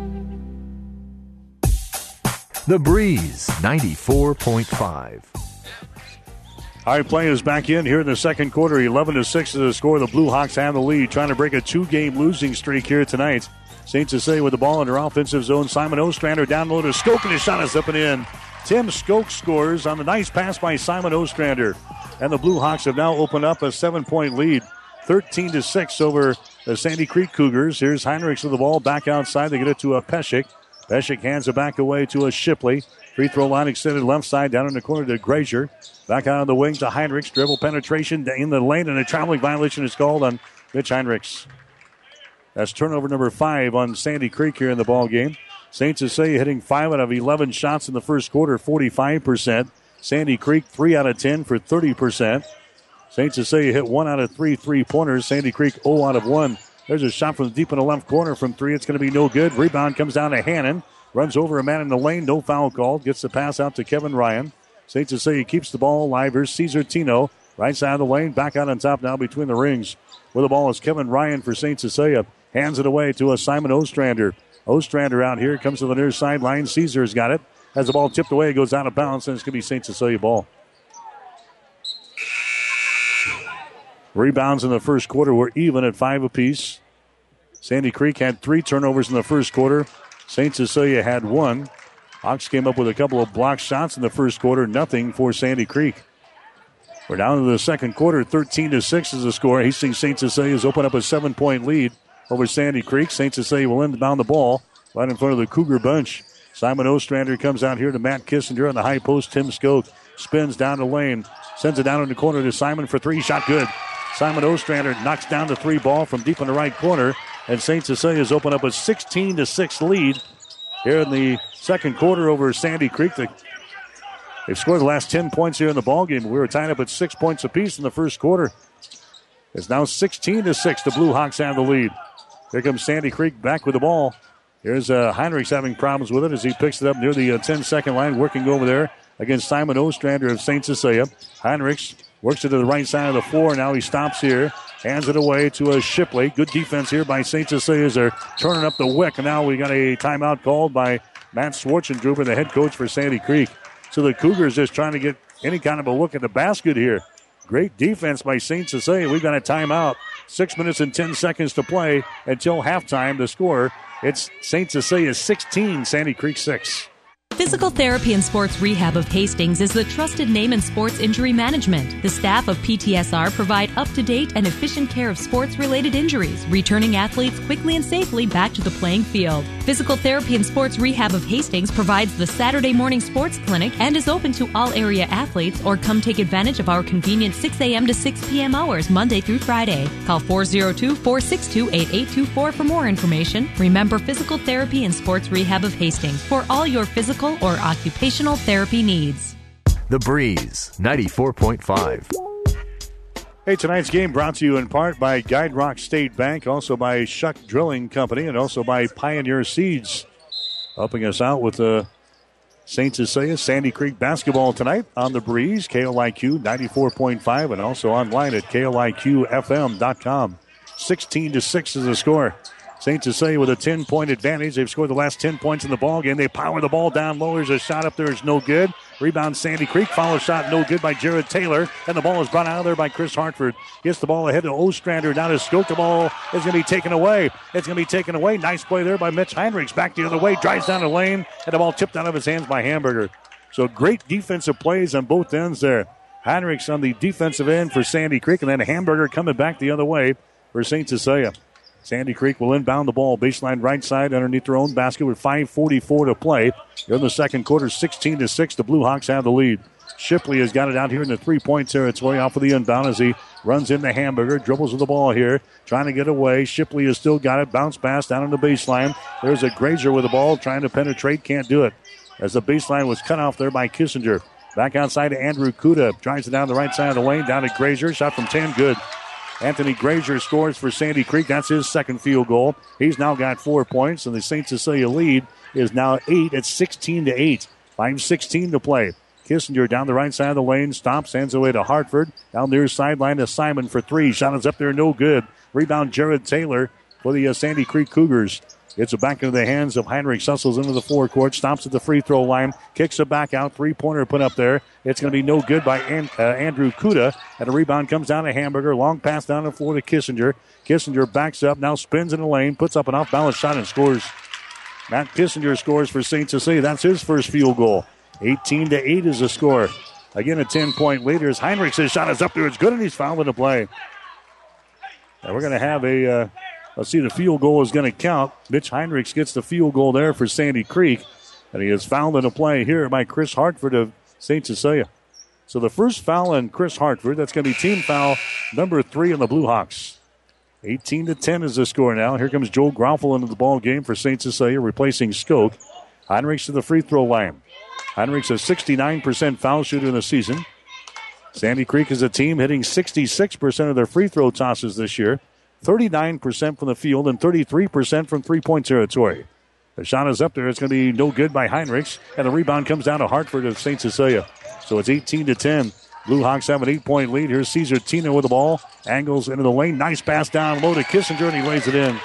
The Breeze 94.5. All right, play is back in here in the second quarter. 11-6 is the score. The Blue Hawks have the lead, trying to break a 2-game losing streak here tonight. St. Cecilia with the ball in their offensive zone. Simon Ostrander down low to Skoke, and his shot is up and in. Tim Skoke scores on the nice pass by Simon Ostrander. And the Blue Hawks have now opened up a 7-point lead. 13-6 over the Sandy Creek Cougars. Here's Heinrichs with the ball back outside. They get it to a Peshek. Peshek hands it back away to a Shipley. Free throw line extended left side down in the corner to Grazier. Back out on the wing to Heinrichs. Dribble penetration in the lane, and a traveling violation is called on Mitch Heinrichs. That's turnover number 5 on Sandy Creek here in the ball game. St. Cecilia hitting 5 out of 11 shots in the first quarter, 45%. Sandy Creek 3 out of 10 for 30%. St. Cecilia hit 1 out of 3 3-pointers. Sandy Creek 0 out of 1. There's a shot from deep in the left corner from 3. It's going to be no good. Rebound comes down to Hannon. Runs over a man in the lane. No foul called. Gets the pass out to Kevin Ryan. St. Cecilia keeps the ball alive. Here's Caesar Tino. Right side of the lane. Back out on top now between the rings. With the ball is Kevin Ryan for St. Cecilia. Hands it away to a Simon Ostrander. Ostrander out here. Comes to the near sideline. Caesar's got it. Has the ball tipped away. It goes out of bounds. And it's going to be St. Cecilia ball. Rebounds in the first quarter were even at 5 apiece. Sandy Creek had 3 turnovers in the first quarter. St. Cecilia had 1. Hawks came up with a couple of block shots in the first quarter. Nothing for Sandy Creek. We're down to the second quarter. 13-6 is the score. Hastings St. Cecilia has opened up a 7-point lead over Sandy Creek. St. Cecilia will inbound the ball right in front of the Cougar bunch. Simon Ostrander comes out here to Matt Kissinger on the high post. Tim Skoke spins down the lane. Sends it down in the corner to Simon for 3. Shot good. Simon Ostrander knocks down the 3 ball from deep in the right corner. And St. Cecilia has opened up a 16-6 lead here in the second quarter over Sandy Creek. They've scored the last 10 points here in the ballgame. We were tied up at 6 points apiece in the first quarter. It's now 16-6. The Blue Hawks have the lead. Here comes Sandy Creek back with the ball. Here's Heinrichs having problems with it as he picks it up near the 10-second line, working over there against Simon Ostrander of St. Cecilia. Heinrichs works it to the right side of the floor. Now he stops here. Hands it away to a Shipley. Good defense here by St. Cecilia as they're turning up the wick. And now we got a timeout called by Matt Schwartzendruber, the head coach for Sandy Creek. So the Cougars just trying to get any kind of a look at the basket here. Great defense by St. Cecilia. We've got a timeout. 6 minutes and 10 seconds to play until halftime. The score, it's St. Cecilia 16, Sandy Creek 6. Physical Therapy and Sports Rehab of Hastings is the trusted name in sports injury management. The staff of PTSR provide up-to-date and efficient care of sports-related injuries, returning athletes quickly and safely back to the playing field. Physical Therapy and Sports Rehab of Hastings provides the Saturday morning sports clinic and is open to all area athletes, or come take advantage of our convenient 6 a.m. to 6 p.m. hours Monday through Friday. Call 402-462-8824 for more information. Remember Physical Therapy and Sports Rehab of Hastings for all your physical or occupational therapy needs. The Breeze 94.5. Hey, tonight's game brought to you in part by Guide Rock State Bank, also by Shuck Drilling Company, and also by Pioneer Seeds. Helping us out with the St. Cecilia Sandy Creek basketball tonight on The Breeze, KLIQ 94.5, and also online at KLIQFM.com. 16-6 is the score. St. Cecilia with a 10-point advantage. They've scored the last 10 points in the ball game. They power the ball down low. There's a shot up there. It's no good. Rebound Sandy Creek. Follow shot no good by Jared Taylor. And the ball is brought out of there by Chris Hartford. Gets the ball ahead to Ostrander. Now to Skoke. The ball is going to be taken away. It's going to be taken away. Nice play there by Mitch Heinrichs. Back the other way. Drives down the lane. And the ball tipped out of his hands by Hamburger. So great defensive plays on both ends there. Heinrichs on the defensive end for Sandy Creek. And then Hamburger coming back the other way for St. Cecilia. Sandy Creek will inbound the ball. Baseline right side underneath their own basket with 5:44 to play. In the second quarter, 16-6. The Blue Hawks have the lead. Shipley has got it out here in the three-point territory off of the inbound as he runs into Hamburger. Dribbles with the ball here. Trying to get away. Shipley has still got it. Bounce pass down on the baseline. There's a Grazer with the ball trying to penetrate. Can't do it as the baseline was cut off there by Kissinger. Back outside to Andrew Kuda. Drives it down the right side of the lane. Down to Grazer. Shot from 10. Good. Anthony Grazer scores for Sandy Creek. That's his second field goal. He's now got 4 points, and the St. Cecilia lead is now 8 at 16-8. 5:16 to play. Kissinger down the right side of the lane. Stops, hands away to Hartford. Down near sideline to Simon for three. Shot is up there, no good. Rebound Jared Taylor for the Sandy Creek Cougars. It's back into the hands of Heinrich. Hustles into the forecourt. Stops at the free throw line. Kicks it back out. Three-pointer put up there. It's going to be no good by Andrew Kuda. And a rebound comes down to Hamburger. Long pass down the floor to Kissinger. Kissinger backs up. Now spins in the lane. Puts up an off-balance shot and scores. Matt Kissinger scores for St. Cecilia. That's his first field goal. 18-8 is the score. Again, a 10-point lead. Here's Heinrich. His shot is up there. It's good, and he's fouled in the play. And we're going to have a... Let's see, the field goal is going to count. Mitch Heinrichs gets the field goal there for Sandy Creek. And he is fouled in a play here by Chris Hartford of St. Cecilia. So the first foul on Chris Hartford, that's going to be team foul number 3 on the Blue Hawks. 18-10 is the score now. Here comes Joel Groffel into the ball game for St. Cecilia, replacing Skoke. Heinrichs to the free throw line. Heinrichs a 69% foul shooter in the season. Sandy Creek is a team hitting 66% of their free throw tosses this year. 39% from the field and 33% from three-point territory. The shot is up there. It's going to be no good by Heinrichs. And the rebound comes down to Hartford of St. Cecilia. So it's 18-10. Blue Hawks have an 8-point lead. Here's Caesar Tino with the ball. Angles into the lane. Nice pass down low to Kissinger, and he lays it in.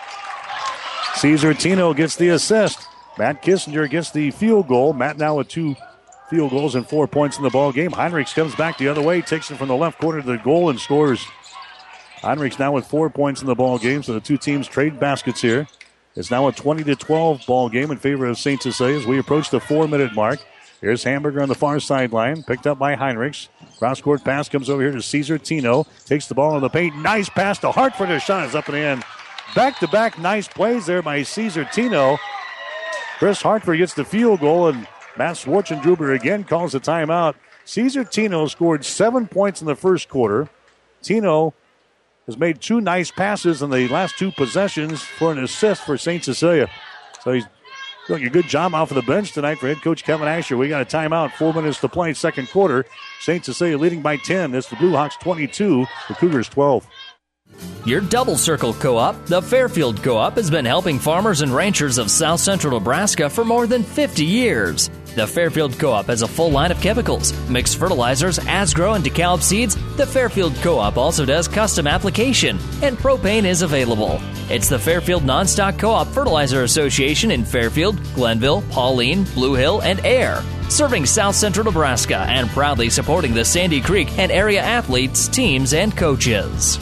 Caesar Tino gets the assist. Matt Kissinger gets the field goal. Matt now with 2 field goals and 4 points in the ball game. Heinrichs comes back the other way, takes it from the left corner to the goal and scores. Heinrichs now with 4 points in the ball game, so the two teams trade baskets here. It's now a 20-12 ball game in favor of St. Cecilia as we approach the 4-minute mark. Here's Hamburger on the far sideline, picked up by Heinrichs. Cross-court pass comes over here to Caesar Tino. Takes the ball in the paint. Nice pass to Hartford. His shot is up and in. Back-to-back nice plays there by Caesar Tino. Chris Hartford gets the field goal, and Matt Schwartzendruber again calls a timeout. Caesar Tino scored 7 points in the first quarter. Tino has made 2 nice passes in the last 2 possessions for an assist for St. Cecilia. So he's doing a good job off of the bench tonight for head coach Kevin Asher. We got a timeout, 4 minutes to play, second quarter. St. Cecilia leading by 10. It's the Blue Hawks 22, the Cougars 12. Your Double Circle Co-op, the Fairfield Co-op, has been helping farmers and ranchers of south central Nebraska for more than 50 years. The Fairfield Co-op has a full line of chemicals, mixed fertilizers, Asgrow, and DeKalb seeds. The Fairfield Co-op also does custom application, and propane is available. It's the Fairfield Nonstock Co-op Fertilizer Association in Fairfield, Glenville, Pauline, Blue Hill, and Ayer, serving south central Nebraska and proudly supporting the Sandy Creek and area athletes, teams, and coaches.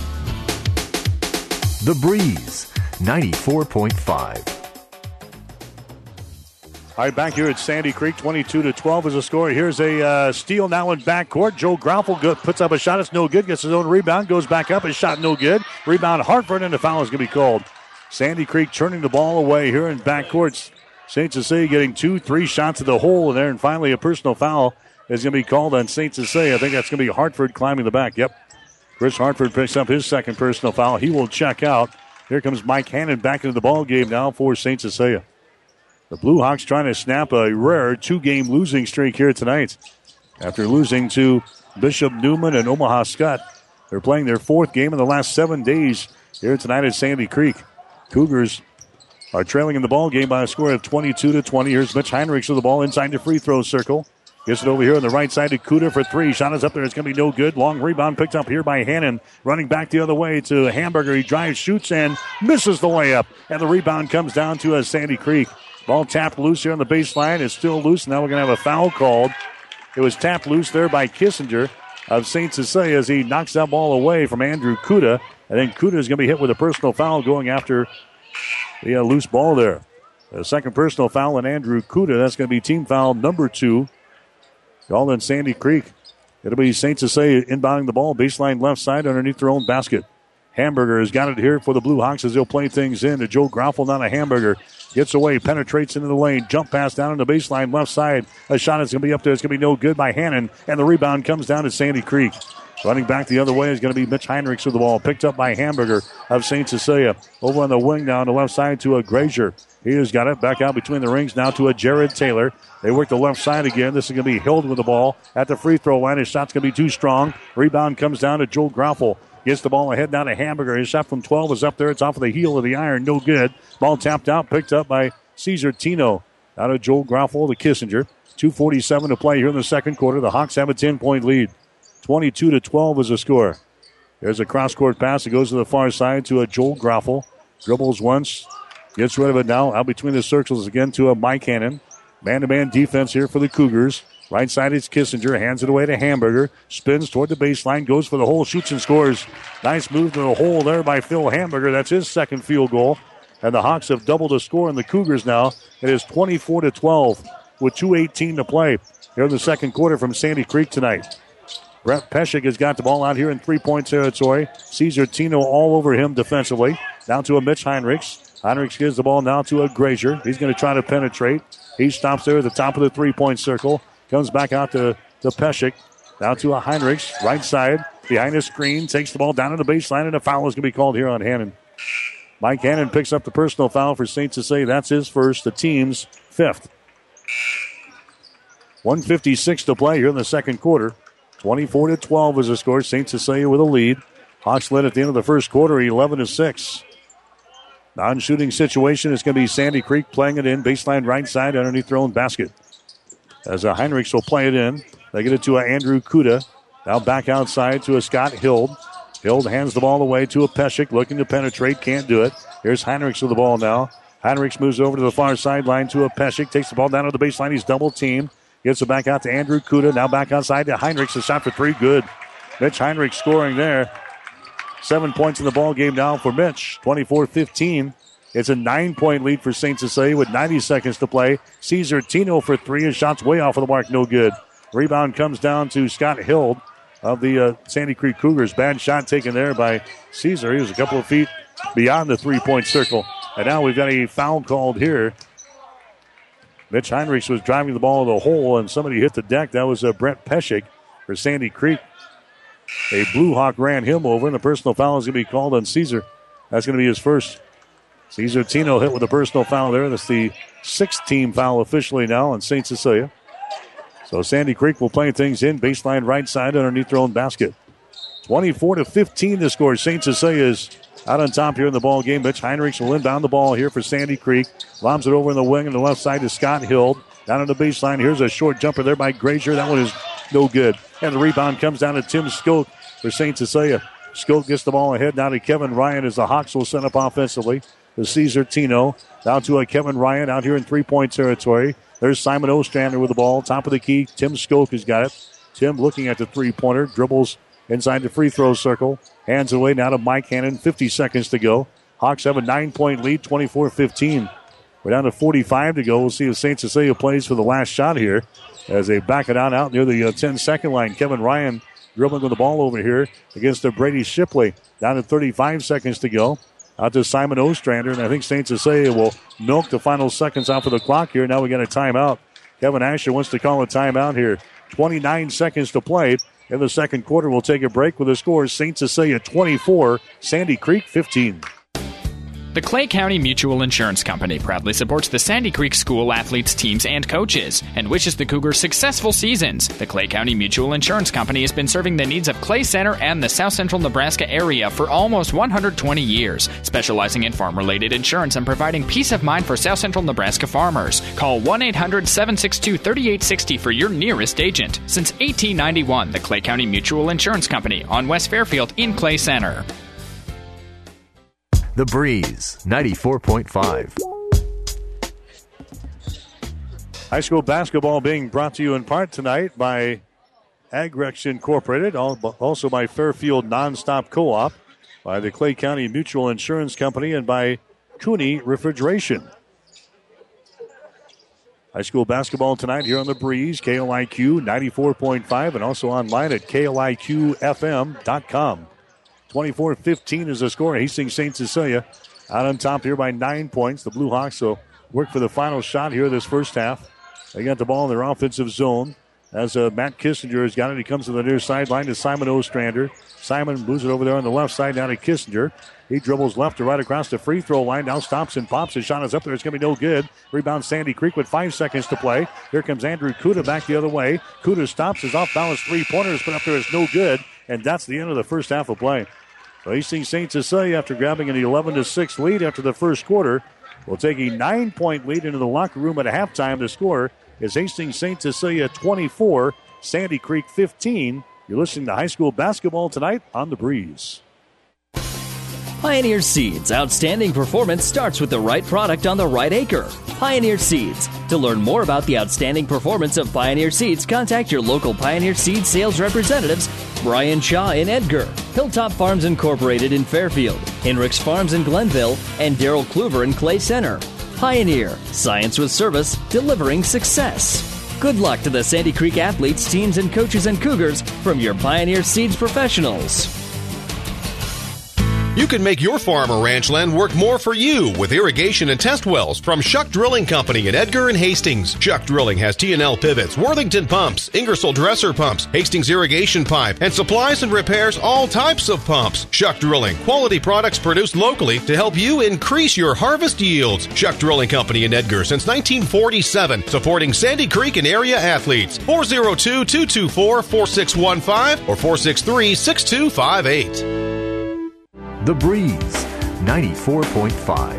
The Breeze 94.5. All right, back here at Sandy Creek, 22-12 is the score. Here's a steal now in backcourt. Joe Groffel puts up a shot. It's no good. Gets his own rebound. Goes back up. His shot no good. Rebound Hartford, and the foul is going to be called. Sandy Creek turning the ball away here in backcourt. St. Cecilia getting 2-3 shots at the hole in there, and finally a personal foul is going to be called on St. Cecilia. I think that's going to be Hartford climbing the back. Yep. Chris Hartford picks up his second personal foul. He will check out. Here comes Mike Hannon back into the ball game now for St. Cecilia. The Blue Hawks trying to snap a rare 2-game losing streak here tonight. After losing to Bishop Neumann and Omaha Skutt, they're playing their 4th game in the last 7 days here tonight at Sandy Creek. Cougars are trailing in the ball game by a score of 22-20. Here's Mitch Heinrichs with the ball inside the free throw circle. Gets it over here on the right side to Kuda for 3. Shot is up there. It's going to be no good. Long rebound picked up here by Hannon. Running back the other way to Hamburger. He drives, shoots, and misses the layup. And the rebound comes down to Sandy Creek. Ball tapped loose here on the baseline. It's still loose. Now we're going to have a foul called. It was tapped loose there by Kissinger of St. Cecilia as he knocks that ball away from Andrew Kuda. And then Kuda is going to be hit with a personal foul going after the loose ball there. The second personal foul on Andrew Kuda. That's going to be team foul number 2. Called in Sandy Creek. It'll be St. Cecilia inbounding the ball. Baseline left side underneath their own basket. Hamburger has got it here for the Blue Hawks as they'll play things in to Joe Groffel. Down to Hamburger. Gets away, penetrates into the lane. Jump pass down on the baseline left side. A shot is going to be up there. It's going to be no good by Hannon. And the rebound comes down to Sandy Creek. Running back the other way is going to be Mitch Heinrichs with the ball. Picked up by Hamburger of St. Cecilia. Over on the wing now on the left side to a Grazier. He has got it back out between the rings now to a Jared Taylor. They work the left side again. This is going to be Hild with the ball at the free throw line. His shot's going to be too strong. Rebound comes down to Joel Groffel. Gets the ball ahead down to Hamburger. His shot from 12 is up there. It's off of the heel of the iron. No good. Ball tapped out. Picked up by Cesar Tino. Out of Joel Groffel to Kissinger. 2:47 to play here in the second quarter. The Hawks have a 10-point lead. 22-12 is the score. There's a cross-court pass. It goes to the far side to a Joel Groffel. Dribbles once. Gets rid of it now. Out between the circles again to a Mike Hannon. Man-to-man defense here for the Cougars. Right side is Kissinger. Hands it away to Hamburger. Spins toward the baseline. Goes for the hole. Shoots and scores. Nice move to the hole there by Phil Hamburger. That's his second field goal. And the Hawks have doubled the score in the Cougars now. It is 24-12 with 2:18 to play here in the second quarter from Sandy Creek tonight. Brett Pescick has got the ball out here in three-point territory. Cesar Tino all over him defensively. Down to a Mitch Heinrichs. Heinrichs gives the ball now to a Grazier. He's going to try to penetrate. He stops there at the top of the three-point circle. Comes back out to Pescick. Down to a Heinrichs. Right side. Behind the screen. Takes the ball down to the baseline. And a foul is going to be called here on Hannon. Mike Hannon picks up the personal foul for St. Cecilia. That's his first. The team's fifth. 1:56 to play here in the second quarter. 24-12 is the score. St. Cecilia with a lead. Hawks led at the end of the first quarter, 11-6. Non-shooting situation is going to be Sandy Creek playing it in. Baseline right side underneath their own basket. As Heinrichs will play it in. They get it to Andrew Kuda. Now back outside to a Scott Hild. Hild hands the ball away to a Pescick. Looking to penetrate. Can't do it. Here's Heinrichs with the ball now. Heinrichs moves over to the far sideline to a Pescick. Takes the ball down to the baseline. He's double teamed. Gets it back out to Andrew Kuda. Now back outside to Heinrichs. A shot for three. Good. Mitch Heinrichs scoring there. 7 points in the ball game now for Mitch. 24-15. It's a 9-point lead for St. Cecilia with 90 seconds to play. Cesar Tino for three. His shot's way off of the mark. No good. Rebound comes down to Scott Hild of the Sandy Creek Cougars. Bad shot taken there by Cesar. He was a couple of feet beyond the three-point circle. And now we've got a foul called here. Mitch Heinrichs was driving the ball to the hole, and somebody hit the deck. That was Brett Pescick for Sandy Creek. A Blue Hawk ran him over, and the personal foul is going to be called on Cesar. That's going to be his first. Cesar Tino hit with a personal foul there. That's the sixth team foul officially now on St. Cecilia. So Sandy Creek will play things in. Baseline right side underneath their own basket. 24-15 to score. St. Cecilia is out on top here in the ball game. Mitch Heinrichs will inbound the ball here for Sandy Creek. Lobs it over in the wing on the left side to Scott Hild. Down on the baseline. Here's a short jumper there by Grazier. That one is no good. And the rebound comes down to Tim Skoke for St. Cecilia. Skoke gets the ball ahead now to Kevin Ryan as the Hawks will set up offensively. The Cesar Tino down to a Kevin Ryan out here in three-point territory. There's Simon Ostrander with the ball. Top of the key. Tim Skoke has got it. Tim looking at the three-pointer. Dribbles inside the free throw circle. Hands away now to Mike Hannon. 50 seconds to go. Hawks have a 9-point lead, 24-15. We're down to 45 to go. We'll see if St. Cecilia plays for the last shot here as they back it out near the 10-second line. Kevin Ryan dribbling with the ball over here against Brady Shipley. Down to 35 seconds to go. Out to Simon Ostrander, and I think St. Cecilia will milk the final seconds off of the clock here. Now we got a timeout. Kevin Asher wants to call a timeout here. 29 seconds to play in the second quarter. We'll take a break with the score. St. Cecilia 24, Sandy Creek 15. The Clay County Mutual Insurance Company proudly supports the Sandy Creek School athletes, teams, and coaches, and wishes the Cougars successful seasons. The Clay County Mutual Insurance Company has been serving the needs of Clay Center and the South Central Nebraska area for almost 120 years, specializing in farm-related insurance and providing peace of mind for South Central Nebraska farmers. Call 1-800-762-3860 for your nearest agent. Since 1891, the Clay County Mutual Insurance Company on West Fairfield in Clay Center. The Breeze, 94.5. High school basketball being brought to you in part tonight by Agrex Incorporated, also by Fairfield Nonstop Co-op, by the Clay County Mutual Insurance Company, and by Cooney Refrigeration. High school basketball tonight here on The Breeze, KLIQ 94.5, and also online at KLIQFM.com. 24-15 is the score. Hastings St. Cecilia out on top here by 9 points. The Blue Hawks will work for the final shot here this first half. They got the ball in their offensive zone as Matt Kissinger has got it. He comes to the near sideline to Simon Ostrander. Simon moves it over there on the left side down to Kissinger. He dribbles left to right across the free throw line. Now stops and pops. His shot is up there. It's going to be no good. Rebound Sandy Creek with 5 seconds to play. Here comes Andrew Kuda back the other way. Kuda stops his off-balance three-pointer. Put up there is no good. And that's the end of the first half of play. So Hastings St. Cecilia, after grabbing an 11-6 lead after the first quarter, will take a 9-point lead into the locker room at halftime. The score is Hastings St. Cecilia 24, Sandy Creek 15. You're listening to high school basketball tonight on The Breeze. Pioneer Seeds. Outstanding performance starts with the right product on the right acre. Pioneer Seeds. To learn more about the outstanding performance of Pioneer Seeds, contact your local Pioneer Seeds sales representatives, Brian Shaw in Edgar, Hilltop Farms Incorporated in Fairfield, Henricks Farms in Glenville, and Darrell Kluver in Clay Center. Pioneer. Science with service, delivering success. Good luck to the Sandy Creek athletes, teams, and coaches and Cougars from your Pioneer Seeds professionals. You can make your farm or ranch land work more for you with irrigation and test wells from Shuck Drilling Company in Edgar and Hastings. Shuck Drilling has T&L pivots, Worthington pumps, Ingersoll dresser pumps, Hastings irrigation pipe, and supplies and repairs all types of pumps. Shuck Drilling, quality products produced locally to help you increase your harvest yields. Shuck Drilling Company in Edgar since 1947, supporting Sandy Creek and area athletes. 402-224-4615 or 463-6258. The Breeze, 94.5.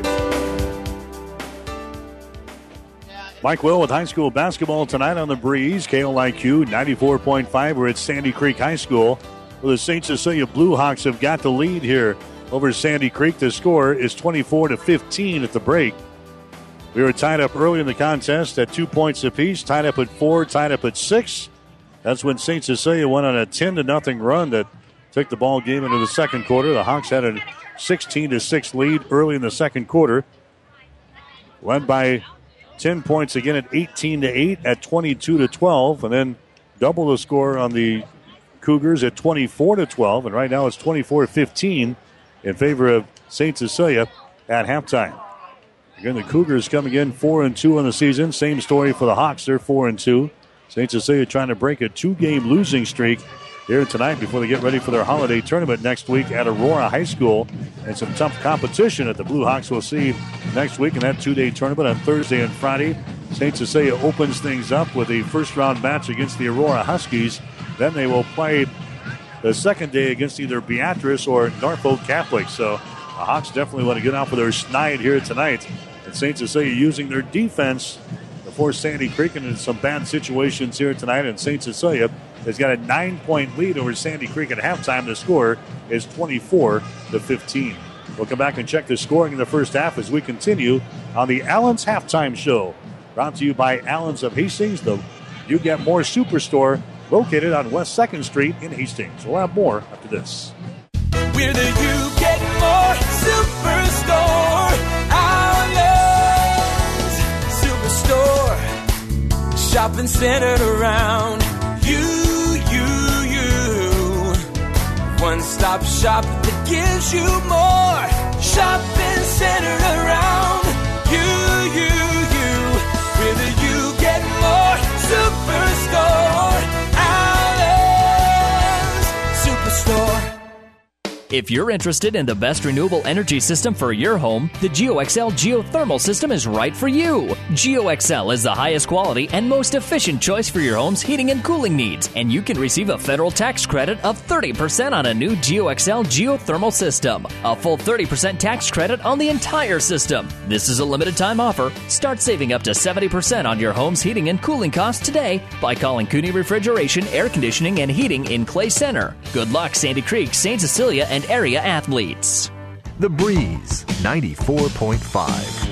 Mike Will with high school basketball tonight on The Breeze. KLIQ 94.5. We're at Sandy Creek High School, where the St. Cecilia Blue Hawks have got the lead here over Sandy Creek. The score is 24-15 at the break. We were tied up early in the contest at 2 points apiece, tied up at 4, tied up at 6. That's when St. Cecilia went on a 10-0 run that took the ball game into the second quarter. The Hawks had a 16-6 lead early in the second quarter. Led by 10 points again at 18-8 at 22-12. And then double the score on the Cougars at 24-12. And right now it's 24-15 in favor of St. Cecilia at halftime. Again, the Cougars coming in 4-2 on the season. Same story for the Hawks. They're 4-2. St. Cecilia trying to break a 2-game losing streak here tonight before they get ready for their holiday tournament next week at Aurora High School. And some tough competition that the Blue Hawks will see next week in that 2-day tournament on Thursday and Friday. St. Cecilia opens things up with a first-round match against the Aurora Huskies. Then they will play the second day against either Beatrice or Norfolk Catholic. So the Hawks definitely want to get out for their schneid here tonight. And St. Cecilia using their defense to force Sandy Creek into some bad situations here tonight. And St. Cecilia has got a 9-point lead over Sandy Creek at halftime. The score is 24-15. We'll come back and check the scoring in the first half as we continue on the Allen's Halftime Show. Brought to you by Allen's of Hastings, the You Get More Superstore, located on West 2nd Street in Hastings. We'll have more after this. We're the You Get More Superstore. Allen. shopping centered around you. One-stop shop that gives you more. Shopping centered around you. With you get more. Superstore. Allen's Superstore. If you're interested in the best renewable energy system for your home, the GeoXL geothermal system is right for you. GeoXL is the highest quality and most efficient choice for your home's heating and cooling needs, and you can receive a federal tax credit of 30% on a new GeoXL geothermal system. A full 30% tax credit on the entire system. This is a limited time offer. Start saving up to 70% on your home's heating and cooling costs today by calling Cooney Refrigeration, Air Conditioning, and Heating in Clay Center. Good luck, Sandy Creek, St. Cecilia, and area athletes. The Breeze 94.5.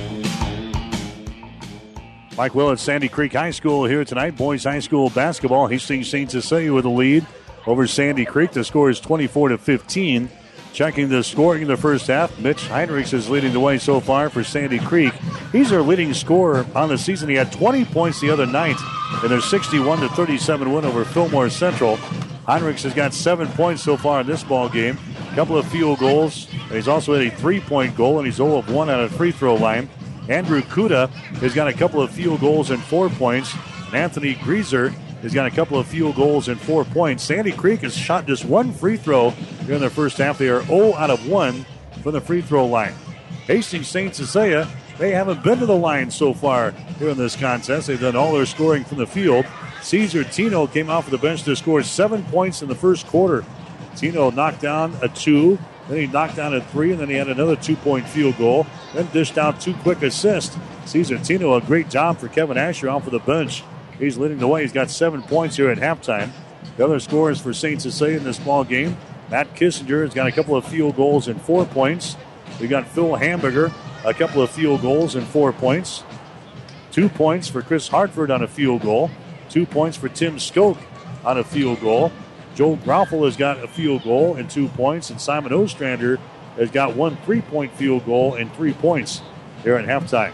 Mike Will at Sandy Creek High School here tonight. Boys High School basketball. Hastings St. Cecilia with a lead over Sandy Creek. The score is 24-15. Checking the scoring in the first half, Mitch Heinrichs is leading the way so far for Sandy Creek. He's their leading scorer on the season. He had 20 points the other night in their 61-37 win over Fillmore Central. Heinrichs has got 7 points so far in this ball game. A couple of field goals. He's also had a 3-point goal, and he's 0 of 1 on a free throw line. Andrew Kuda has got a couple of field goals and 4 points. And Anthony Grieser has got a couple of field goals and 4 points. Sandy Creek has shot just one free throw here in their first half. They are 0 out of 1 from the free throw line. Hastings St. Cecilia, they haven't been to the line so far here in this contest. They've done all their scoring from the field. Caesar Tino came off of the bench to score 7 points in the first quarter. Tino knocked down a 2, then he knocked down a 3, and then he had another 2-point field goal, then dished out 2 quick assists. Caesar Tino, a great job for Kevin Asher off of the bench. He's leading the way. He's got 7 points here at halftime. The other scorers for St. Cecilia in this ball game, Matt Kissinger has got a couple of field goals and 4 points. We got Phil Hamburger, a couple of field goals and 4 points. 2 points for Chris Hartford on a field goal. 2 points for Tim Skoke on a field goal. Joe Groffel has got a field goal and 2 points, and Simon Ostrander has got 1 3-point field goal and 3 points here at halftime.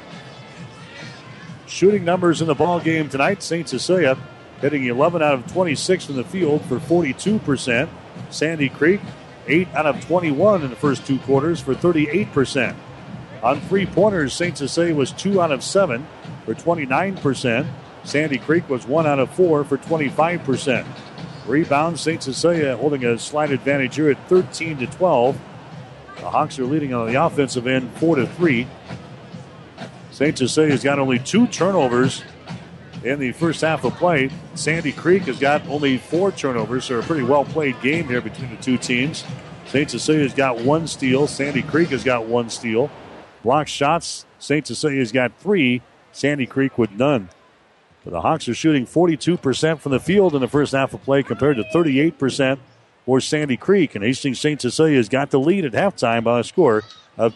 Shooting numbers in the ball game tonight, St. Cecilia hitting 11 out of 26 from the field for 42%. Sandy Creek, 8 out of 21 in the first 2 quarters for 38%. On 3-pointers, St. Cecilia was 2 out of 7 for 29%. Sandy Creek was 1 out of 4 for 25%. Rebounds, St. Cecilia holding a slight advantage here at 13-12. The Hawks are leading on the offensive end 4-3. St. Cecilia's got only 2 turnovers in the first half of play. Sandy Creek has got only 4 turnovers, so a pretty well-played game here between the two teams. St. Cecilia's got 1 steal. Sandy Creek has got 1 steal. Block shots, St. Cecilia's got 3. Sandy Creek with none. But the Hawks are shooting 42% from the field in the first half of play compared to 38% for Sandy Creek. And Hastings St. Cecilia's got the lead at halftime by a score of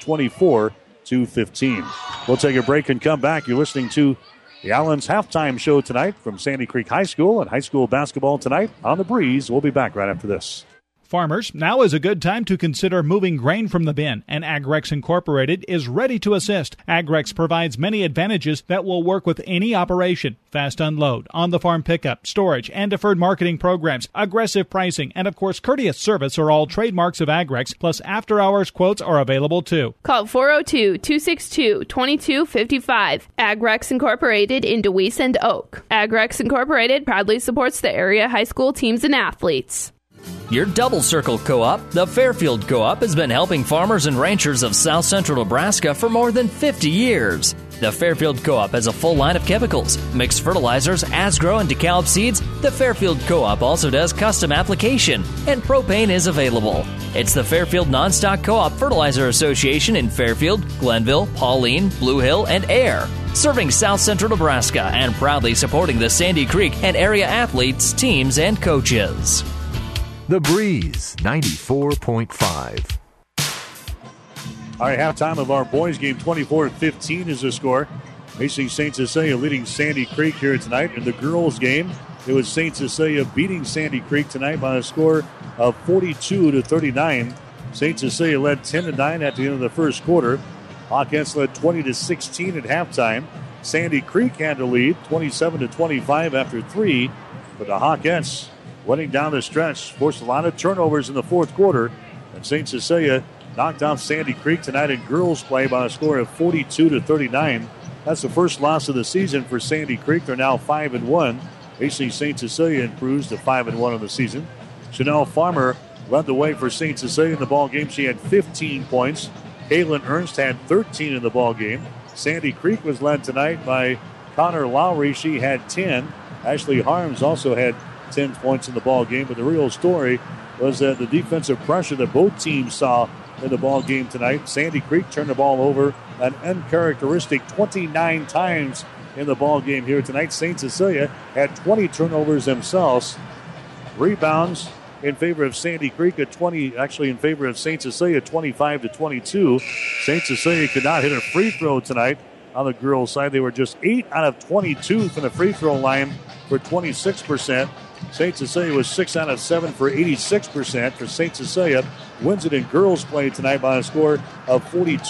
24-15. We'll take a break and come back. You're listening to the Allen's halftime show tonight from Sandy Creek High School and high school basketball tonight on The Breeze. We'll be back right after this. Farmers, now is a good time to consider moving grain from the bin, and Agrex Incorporated is ready to assist. Agrex provides many advantages that will work with any operation. Fast unload, on-the-farm pickup, storage, and deferred marketing programs, aggressive pricing, and of course courteous service are all trademarks of Agrex, plus after-hours quotes are available too. Call 402-262-2255. Agrex Incorporated in DeWeese and Oak. Agrex Incorporated proudly supports the area high school teams and athletes. Your Double Circle Co-op, the Fairfield Co-op, has been helping farmers and ranchers of south central Nebraska for more than 50 years. The Fairfield Co-op has a full line of chemicals, mixed fertilizers, Asgrow, and DeKalb seeds. The Fairfield Co-op also does custom application, and propane is available. It's the Fairfield Nonstock Co-op Fertilizer Association in Fairfield, Glenville, Pauline, Blue Hill, and Ayer, serving south central Nebraska and proudly supporting the Sandy Creek and area athletes, teams, and coaches. The Breeze 94.5. All right, halftime of our boys game, 24-15 is the score. Hastings St. Cecilia leading Sandy Creek here tonight. In the girls game, it was St. Cecilia beating Sandy Creek tonight by a score of 42-39. St. Cecilia led 10-9 at the end of the first quarter. Hawkins led 20-16 at halftime. Sandy Creek had the lead, 27-25 after 3. But the Hawkettes winning down the stretch, forced a lot of turnovers in the fourth quarter. And St. Cecilia knocked off Sandy Creek tonight in girls play by a score of 42-39. That's the first loss of the season for Sandy Creek. They're now 5-1. Hastings St. Cecilia improves to 5-1 on the season. Chanel Farmer led the way for St. Cecilia in the ball game. She had 15 points. Kaylin Ernst had 13 in the ball game. Sandy Creek was led tonight by Connor Lowry. She had 10. Ashley Harms also had 10 points in the ball game. But the real story was that the defensive pressure that both teams saw in the ball game tonight. Sandy Creek turned the ball over an uncharacteristic 29 times in the ball game here tonight. St. Cecilia had 20 turnovers themselves. Rebounds in favor of Sandy Creek at 20, actually in favor of St. Cecilia 25-22. St. Cecilia could not hit a free throw tonight on the girls' side. They were just 8 out of 22 from the free throw line for 26%. St. Cecilia was 6 out of 7 for 86%. For St. Cecilia wins it in girls' play tonight by a score of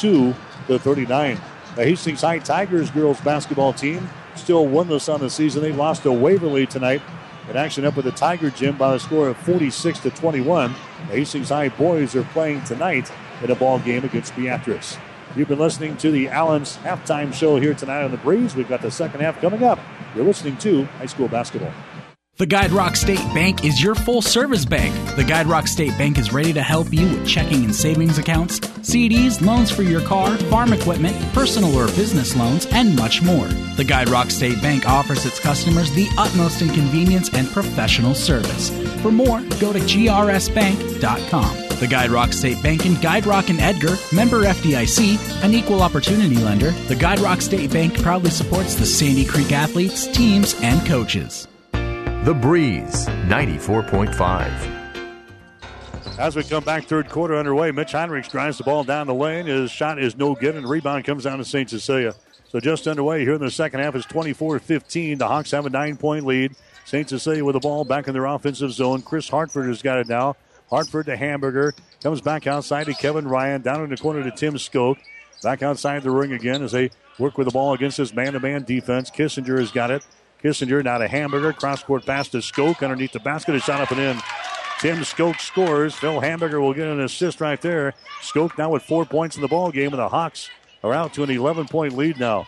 42-39. The Hastings High Tigers girls basketball team still winless on the season. They lost to Waverly tonight in action up at the Tiger Gym by a score of 46-21. The Hastings High boys are playing tonight in a ball game against Beatrice. You've been listening to the Allen's halftime show here tonight on The Breeze. We've got the second half coming up. You're listening to high school basketball. The Guide Rock State Bank is your full-service bank. The Guide Rock State Bank is ready to help you with checking and savings accounts, CDs, loans for your car, farm equipment, personal or business loans, and much more. The Guide Rock State Bank offers its customers the utmost in convenience and professional service. For more, go to grsbank.com. The Guide Rock State Bank in Guide Rock and Edgar, member FDIC, an equal opportunity lender. The Guide Rock State Bank proudly supports the Sandy Creek athletes, teams, and coaches. The Breeze 94.5. As we come back, third quarter underway, Mitch Heinrichs drives the ball down the lane. His shot is no good, and the rebound comes down to St. Cecilia. So just underway here in the second half is 24-15. The Hawks have a 9-point lead. St. Cecilia with the ball back in their offensive zone. Chris Hartford has got it now. Hartford to Hamburger. Comes back outside to Kevin Ryan. Down in the corner to Tim Skoke. Back outside the ring again as they work with the ball against this man-to-man defense. Kissinger has got it. Kissinger now to Hamburger. Cross-court pass to Skoke underneath the basket. A shot up and in. Tim Skoke scores. Phil Hamburger will get an assist right there. Skoke now with 4 points in the ball game, and the Hawks are out to an 11-point lead now.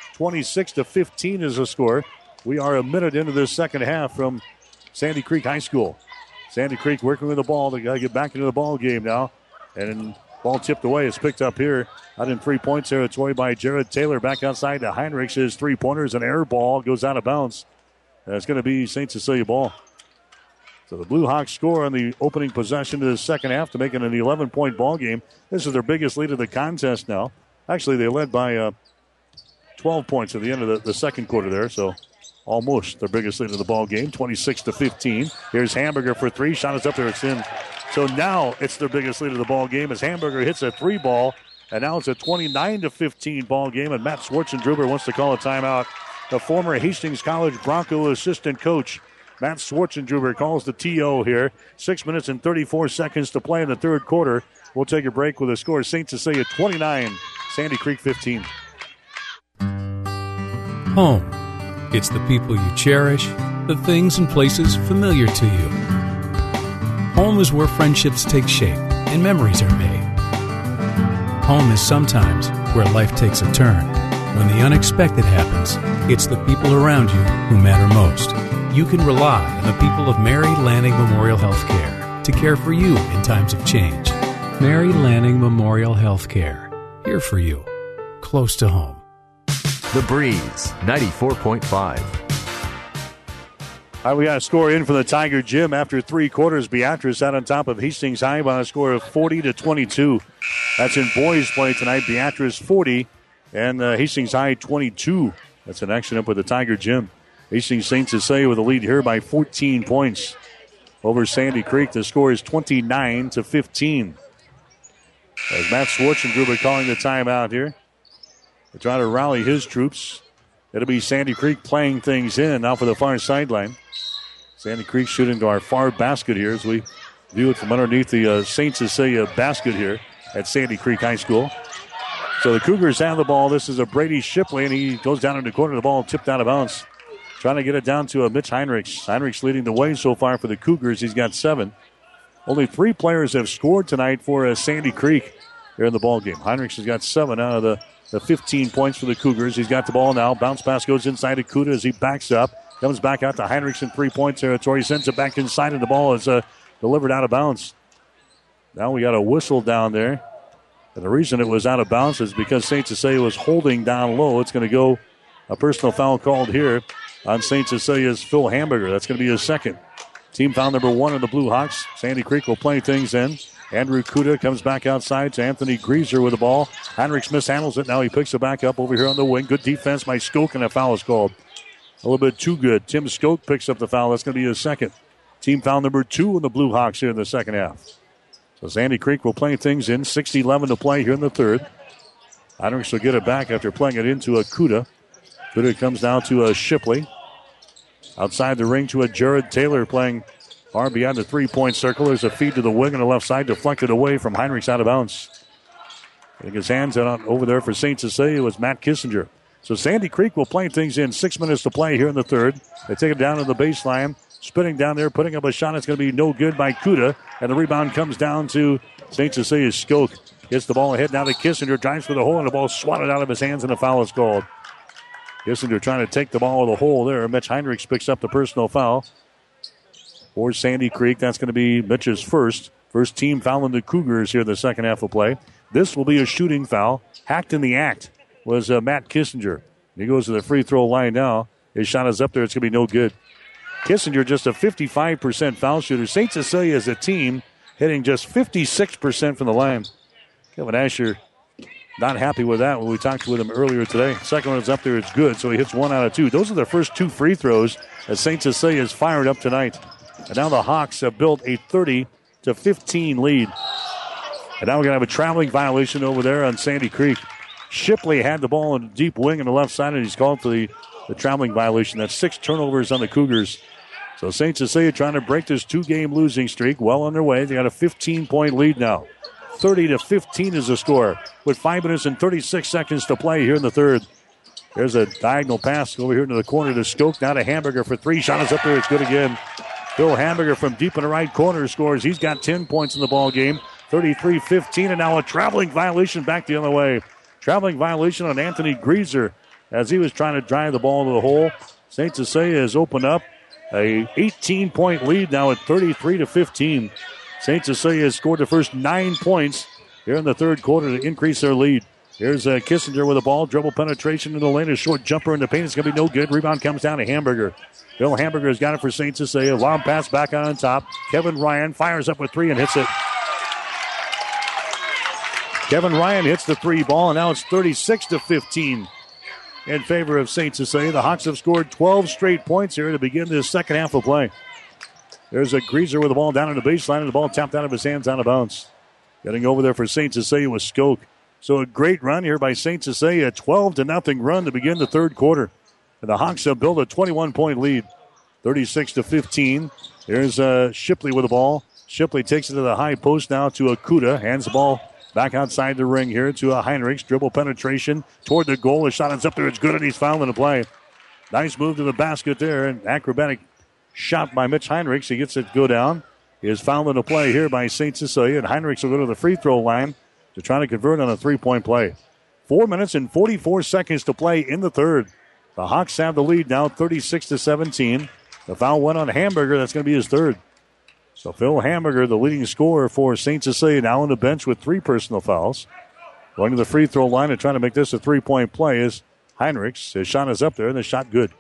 26-15 is the score. We are a minute into this second half from Sandy Creek High School. Sandy Creek working with the ball. They got to get back into the ball game now. And ball tipped away. It's picked up here. Out in 3 points territory by Jared Taylor. Back outside to Heinrichs. His three-pointers. An air ball goes out of bounds. It's going to be St. Cecilia ball. So the Blue Hawks score on the opening possession of the second half to make it an 11-point ball game. This is their biggest lead of the contest now. Actually, they led by 12 points at the end of the second quarter there. So almost their biggest lead of the ball game. 26-15. Here's Hamburger for three. Shot is up there. It's in. So now it's their biggest lead of the ball game as Hamburger hits a three ball. And now it's a 29-15 ball game. And Matt Schwartzendruber wants to call a timeout. The former Hastings College Bronco assistant coach, Matt Schwartzendruber, calls the TO here. 6 minutes and 34 seconds to play in the third quarter. We'll take a break with a score. St. Cecilia 29, Sandy Creek 15. Home. It's the people you cherish, the things and places familiar to you. Home is where friendships take shape and memories are made. Home is sometimes where life takes a turn. When the unexpected happens, it's the people around you who matter most. You can rely on the people of Mary Lanning Memorial Healthcare to care for you in times of change. Mary Lanning Memorial Healthcare. Here for you. Close to home. The Breeze 94.5. All right, we got a score in for the Tiger Gym after three quarters. Beatrice out on top of Hastings High by a score of 40-22. That's in boys play tonight. Beatrice 40 and Hastings High 22. That's an action up with the Tiger Gym. Hastings St. Cecilia with a lead here by 14 points over Sandy Creek. The score is 29-15. As Matt Schwartzendruber calling the timeout here. They try to rally his troops. It'll be Sandy Creek playing things in now for the far sideline. Sandy Creek shooting to our far basket here as we view it from underneath the St. Cecilia basket here at Sandy Creek High School. So the Cougars have the ball. This is a Brady Shipley, and he goes down in the corner. The ball tipped out of bounds. Trying to get it down to Mitch Heinrichs. Heinrichs leading the way so far for the Cougars. He's got 7. Only 3 players have scored tonight for Sandy Creek here in the ball game. Heinrichs has got 7 out of the 15 points for the Cougars. He's got the ball now. Bounce pass goes inside to Kuda as he backs up. Comes back out to Heinrichs in 3-point territory. Sends it back inside, and the ball is delivered out of bounds. Now we got a whistle down there. And the reason it was out of bounds is because St. Cecilia was holding down low. It's going to go a personal foul called here on St. Cecilia's Phil Hamburger. That's going to be his second. Team foul number 1 on the Blue Hawks. Sandy Creek will play things in. Andrew Kuda comes back outside to Anthony Grieser with the ball. Heinrichs mishandles it. Now he picks it back up over here on the wing. Good defense by Skoke, and a foul is called. A little bit too good. Tim Skoke picks up the foul. That's going to be his second. Team foul number 2 on the Blue Hawks here in the second half. So Sandy Creek will play things in. 6:11 to play here in the third. Heinrichs will get it back after playing it into a Kuda. Kuda comes down to a Shipley. Outside the ring to a Jared Taylor playing far beyond the 3-point circle. There's a feed to the wing on the left side, deflected away from Heinrichs out of bounds. Getting his hands out over there for St. Cecilia was Matt Kissinger. So Sandy Creek will play things in. 6 minutes to play here in the third. They take it down to the baseline. Spinning down there, putting up a shot. It's going to be no good by Kuda. And the rebound comes down to St. Cecilia's Skoke. Gets the ball ahead now to Kissinger. Drives for the hole, and the ball swatted out of his hands, and a foul is called. Kissinger trying to take the ball to the hole there. Mitch Heinrichs picks up the personal foul for Sandy Creek. That's going to be Mitch's first. First team fouling the Cougars here in the second half of play. This will be a shooting foul. Hacked in the act was Matt Kissinger. He goes to the free throw line now. His shot is up there. It's going to be no good. Kissinger just a 55% foul shooter. St. Cecilia as a team hitting just 56% from the line. Kevin Asher not happy with that when we talked with him earlier today. Second one is up there. It's good, so he hits 1 out of 2. Those are the first 2 free throws as St. Cecilia is fired up tonight. And now the Hawks have built a 30-15 lead. And now we're going to have a traveling violation over there on Sandy Creek. Shipley had the ball in the deep wing on the left side, and he's called for the traveling violation. That's 6 turnovers on the Cougars. So St. Cecilia trying to break this 2-game losing streak. Well underway. They got a 15-point lead now. 30-15 is the score with 5 minutes and 36 seconds to play here in the third. There's a diagonal pass over here into the corner to Skoke. Now to Hamburger for 3. Shot is up there. It's good again. Phil Hamburger from deep in the right corner scores. He's got 10 points in the ball game. 33-15, and now a traveling violation back the other way. Traveling violation on Anthony Grieser as he was trying to drive the ball into the hole. St. Cecilia has opened up a 18-point lead now at 33-15. St. Cecilia has scored the first 9 points here in the third quarter to increase their lead. Here's Kissinger with the ball. Dribble penetration in the lane. A short jumper in the paint. It's going to be no good. Rebound comes down to Hamburger. Bill Hamburger has got it for St. Cecilia. Long pass back on top. Kevin Ryan fires up with 3 and hits it. Kevin Ryan hits the 3 ball, and now it's 36-15 in favor of St. Cecilia. The Hawks have scored 12 straight points here to begin this second half of play. There's a Grieser with the ball down in the baseline, and the ball tapped out of his hands out of bounds. Getting over there for St. Cecilia was Skoke. So a great run here by St. Cecilia, a 12-0 run to begin the third quarter. And the Hawks have built a 21-point lead, 36-15. Here's Shipley with the ball. Shipley takes it to the high post now to Akuda. Hands the ball back outside the ring here to Heinrichs. Dribble penetration toward the goal. The shot is up there. It's good, and he's fouled in the play. Nice move to the basket there. An acrobatic shot by Mitch Heinrichs. He gets it to go down. He is fouled in the play here by St. Cecilia. And Heinrichs will go to the free throw line to try to convert on a 3-point play. 4 minutes and 44 seconds to play in the third. The Hawks have the lead now, 36-17. The foul went on Hamburger. That's going to be his third. So Phil Hamburger, the leading scorer for St. Cecilia, now on the bench with 3 personal fouls. Going to the free throw line and trying to make this a 3-point play is Heinrichs. His shot is up there, and the shot good.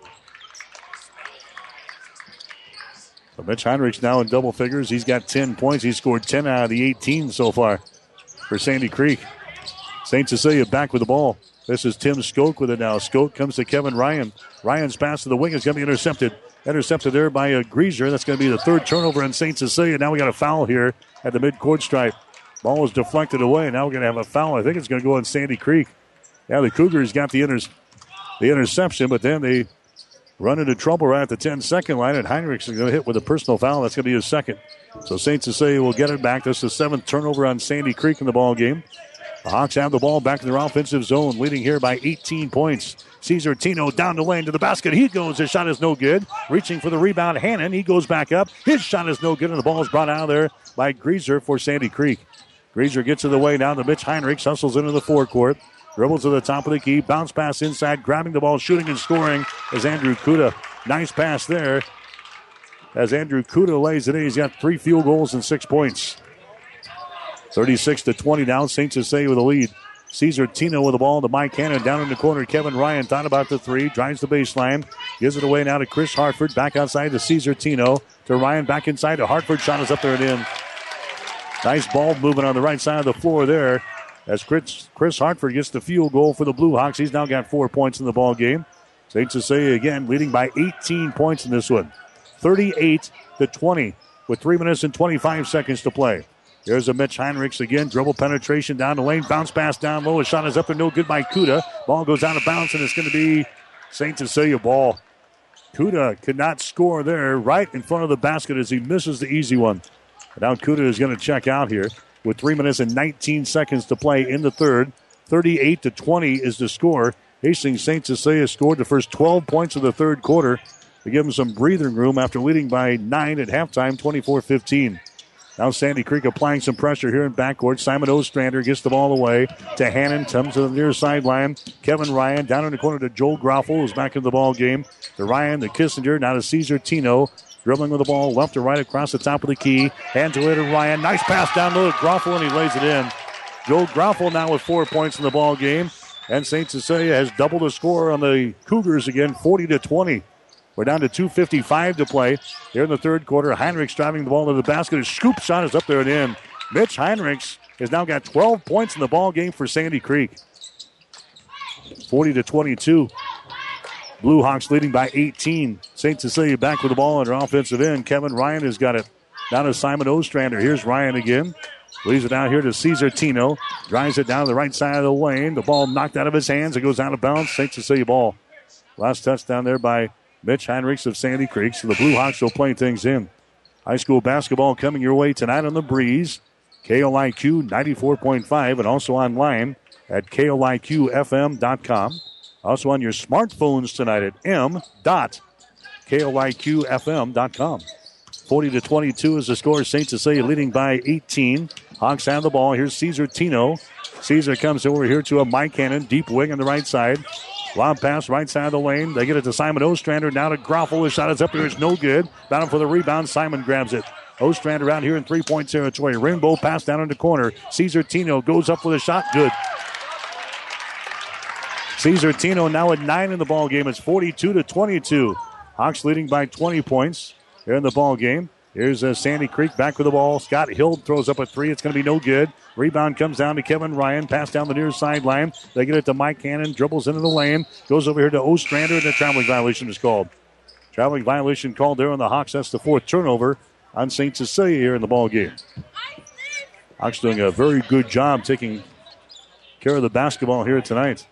So Mitch Heinrichs now in double figures. He's got 10 points. He's scored 10 out of the 18 so far for Sandy Creek. St. Cecilia back with the ball. This is Tim Skoke with it now. Skoke comes to Kevin Ryan. Ryan's pass to the wing is going to be intercepted. Intercepted there by Grieser. That's going to be the 3rd turnover in St. Cecilia. Now we got a foul here at the midcourt stripe. Ball was deflected away. Now we're going to have a foul. I think it's going to go on Sandy Creek. Yeah, the Cougars got the interception, but then they run into trouble right at the 10-second line, and Heinrichs is going to hit with a personal foul. That's going to be his second. So St. Cecilia will get it back. This is the 7th turnover on Sandy Creek in the ball game. The Hawks have the ball back in their offensive zone, leading here by 18 points. Cesar Tino down the lane to the basket. He goes. His shot is no good. Reaching for the rebound, Hannon. He goes back up. His shot is no good, and the ball is brought out of there by Greaser for Sandy Creek. Greaser gets to the way down to Mitch Heinrichs. Hustles into the forecourt. Dribbles to the top of the key. Bounce pass inside. Grabbing the ball, shooting and scoring is Andrew Kuda. Nice pass there as Andrew Kuda lays it in. He's got 3 field goals and 6 points. 36-20 now. St. Cecilia with a lead. Cesar Tino with the ball to Mike Hannon. Down in the corner, Kevin Ryan thought about the 3. Drives the baseline. Gives it away now to Chris Hartford. Back outside to Cesar Tino. To Ryan, back inside to Hartford. Shot is up there and in. Nice ball movement on the right side of the floor there as Chris Hartford gets the field goal for the Blue Hawks. He's now got 4 points in the ball game. St. Cecilia again leading by 18 points in this one. 38-20 with 3 minutes and 25 seconds to play. There's a Mitch Heinrichs again. Dribble penetration down the lane. Bounce pass down low. A shot is up there. No good by Kuda. Ball goes out of bounds, and it's going to be St. Cecilia ball. Kuda could not score there right in front of the basket as he misses the easy one. Now Kuda is going to check out here with 3 minutes and 19 seconds to play in the third. 38-20 is the score. Hastings St. Cecilia scored the first 12 points of the third quarter to give them some breathing room after leading by 9 at halftime, 24-15. Now Sandy Creek applying some pressure here in backcourt. Simon Ostrander gets the ball away to Hannon. Comes to the near sideline. Kevin Ryan down in the corner to Joel Groffel, who's back in the ball game. To Ryan, to Kissinger, now to Cesar Tino. Dribbling with the ball left to right across the top of the key. Hands away to Ryan. Nice pass down low to Groffel, and he lays it in. Joel Groffel now with 4 points in the ball game. And St. Cecilia has doubled the score on the Cougars again, 40-20. We're down to 2:55 to play here in the third quarter. Heinrichs driving the ball to the basket. His scoop shot is up there and in. Mitch Heinrichs has now got 12 points in the ball game for Sandy Creek. 40-22. Blue Hawks leading by 18. St. Cecilia back with the ball on their offensive end. Kevin Ryan has got it down to Simon Ostrander. Here's Ryan again. Leaves it down here to Cesar Tino. Drives it down the right side of the lane. The ball knocked out of his hands. It goes out of bounds. St. Cecilia ball. Last touchdown there by Mitch Heinrichs of Sandy Creek. So the Blue Hawks will play things in. High school basketball coming your way tonight on the Breeze. KLIQ 94.5 and also online at KLIQFM.com. Also on your smartphones tonight at m.KLIQFM.com. 40-22 is the score. St. Cecilia leading by 18. Hawks have the ball. Here's Cesar Tino. Cesar comes over here to a Mike Hannon. Deep wing on the right side. Lob pass right side of the lane. They get it to Simon Ostrander. Now to Groffel. His shot is up here. It's no good. Battle for the rebound. Simon grabs it. Ostrander out here in three-point territory. Rainbow pass down in the corner. Cesar Tino goes up with a shot. Good. Cesar Tino now at 9 in the ball game. It's 42-22. Hawks leading by 20 points here in the ball game. Here's Sandy Creek back with the ball. Scott Hill throws up a 3. It's going to be no good. Rebound comes down to Kevin Ryan. Pass down the near sideline. They get it to Mike Hannon. Dribbles into the lane. Goes over here to Ostrander, and a traveling violation is called. Traveling violation called there on the Hawks. That's the 4th turnover on St. Cecilia here in the ball game. Hawks doing a very good job taking care of the basketball here tonight.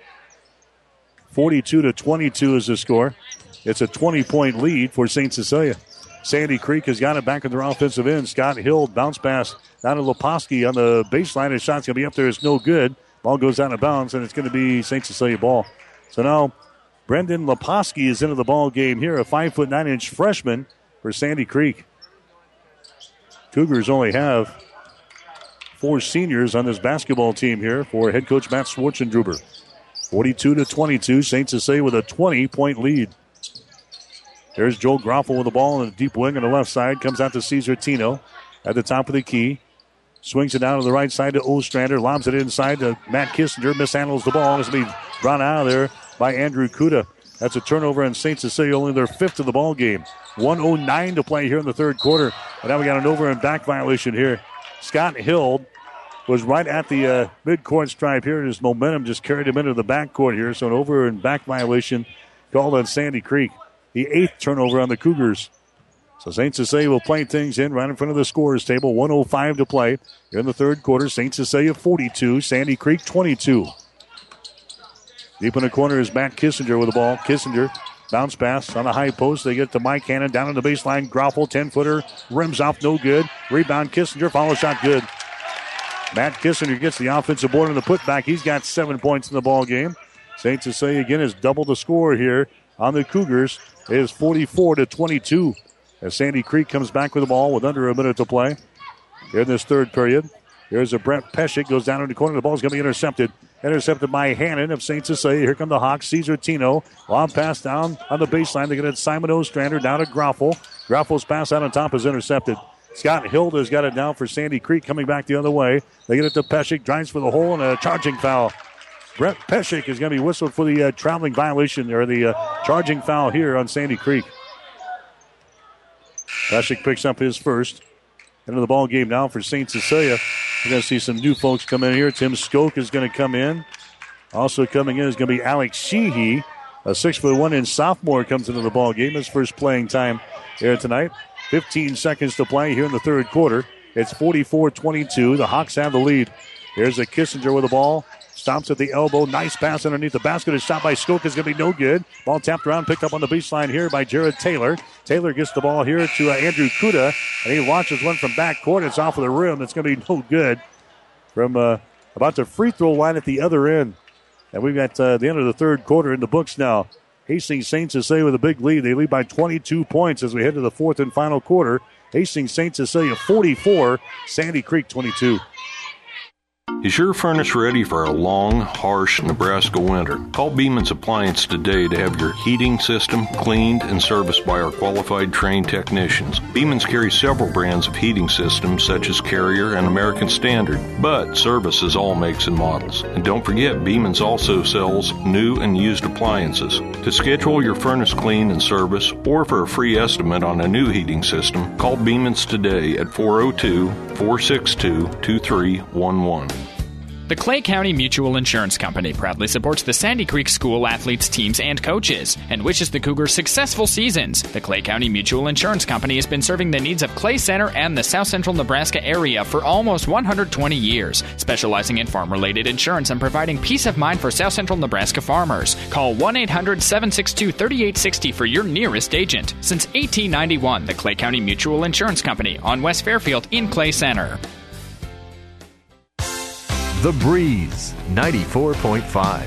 42-22 is the score. It's a 20-point lead for St. Cecilia. Sandy Creek has got it back in their offensive end. Scott Hill bounce pass down to Leposki on the baseline. His shot's going to be up there. It's no good. Ball goes out of bounds, and it's going to be St. Cecilia ball. So now Brendan Leposki is into the ball game here, a 5'9" freshman for Sandy Creek. Cougars only have 4 seniors on this basketball team here for head coach Matt Schwartzendruber. 42-22, St. Cecilia with a 20-point lead. There's Joel Groffel with the ball in the deep wing on the left side. Comes out to Cesar Tino at the top of the key. Swings it down to the right side to Ostrander. Lobs it inside to Matt Kissinger. Mishandles the ball. It's going to be brought out of there by Andrew Kuda. That's a turnover, and St. Cecilia only their 5th of the ball game. 1:09 to play here in the third quarter. And now we got an over and back violation here. Scott Hill was right at the midcourt stripe here, and his momentum just carried him into the backcourt here. So an over and back violation called on Sandy Creek. The 8th turnover on the Cougars. So St. Cecilia will play things in right in front of the scorers table. 1:05 to play here in the third quarter. St. Cecilia 42, Sandy Creek 22. Deep in the corner is Matt Kissinger with the ball. Kissinger, bounce pass on the high post. They get to Mike Hannon down on the baseline. Groffel, 10-footer, rims off, no good. Rebound, Kissinger, follow shot, good. Matt Kissinger gets the offensive board on the putback. He's got 7 points in the ball game. St. Cecilia again has doubled the score here on the Cougars. It is 44-22 as Sandy Creek comes back with the ball with under a minute to play here in this third period. Here's a Brent Pescick, goes down in the corner. The ball's going to be intercepted. Intercepted by Hannon of St. Cecilia. Here come the Hawks. Cesar Tino. Long pass down on the baseline. They get it Simon Ostrander down to Groffel. Groffel's pass out on top is intercepted. Scott Hilda's got it now for Sandy Creek coming back the other way. They get it to Pescick. Drives for the hole and a charging foul. Brent Pescick is going to be whistled for the traveling violation or the charging foul here on Sandy Creek. Pescick picks up his first. Into the ball game now for St. Cecilia. We're going to see some new folks come in here. Tim Skoke is going to come in. Also coming in is going to be Alex Sheehy. A 6'1" sophomore comes into the ball game. His first playing time here tonight. 15 seconds to play here in the third quarter. It's 44-22. The Hawks have the lead. Here's a Kissinger with the ball. Stops at the elbow. Nice pass underneath the basket. A shot by Skoke is going to be no good. Ball tapped around, picked up on the baseline here by Jared Taylor. Taylor gets the ball here to Andrew Kuda, and he launches one from backcourt. It's off of the rim. It's going to be no good from about the free throw line at the other end. And we've got the end of the third quarter in the books now. Hastings St. Cecilia with a big lead. They lead by 22 points as we head to the fourth and final quarter. Hastings St. Cecilia 44, Sandy Creek 22. Is your furnace ready for a long, harsh Nebraska winter? Call Beeman's Appliance today to have your heating system cleaned and serviced by our qualified trained technicians. Beeman's carries several brands of heating systems such as Carrier and American Standard, but services all makes and models. And don't forget, Beeman's also sells new and used appliances. To schedule your furnace clean and service or for a free estimate on a new heating system, call Beeman's today at 402-462-2311. The Clay County Mutual Insurance Company proudly supports the Sandy Creek School athletes, teams, and coaches, and wishes the Cougars successful seasons. The Clay County Mutual Insurance Company has been serving the needs of Clay Center and the South Central Nebraska area for almost 120 years, specializing in farm-related insurance and providing peace of mind for South Central Nebraska farmers. Call 1-800-762-3860 for your nearest agent. Since 1891, the Clay County Mutual Insurance Company on West Fairfield in Clay Center. The Breeze, 94.5.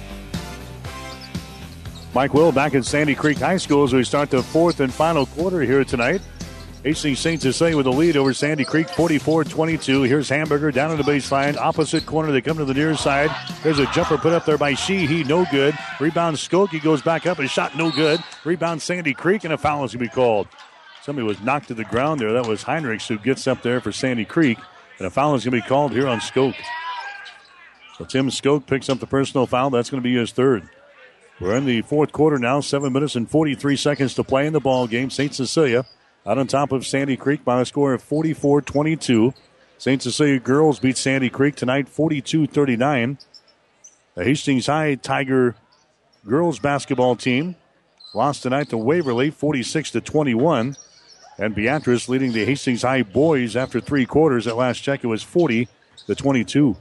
Mike Will back at Sandy Creek High School as we start the fourth and final quarter here tonight. Hastings St. Cecilia with the lead over Sandy Creek, 44-22. Here's Hamburger down on the baseline. Opposite corner, they come to the near side. There's a jumper put up there by Sheehy, no good. Rebound Skoke, he goes back up, a shot no good. Rebound Sandy Creek, and a foul is going to be called. Somebody was knocked to the ground there. That was Heinrichs who gets up there for Sandy Creek, and a foul is going to be called here on Skoke. So Tim Skoke picks up the personal foul. That's going to be his third. We're in the fourth quarter now. 7 minutes and 43 seconds to play in the ball game. St. Cecilia out on top of Sandy Creek by a score of 44-22. St. Cecilia girls beat Sandy Creek tonight 42-39. The Hastings High Tiger girls basketball team lost tonight to Waverly 46-21. And Beatrice leading the Hastings High boys after three quarters. At last check, it was 40-22.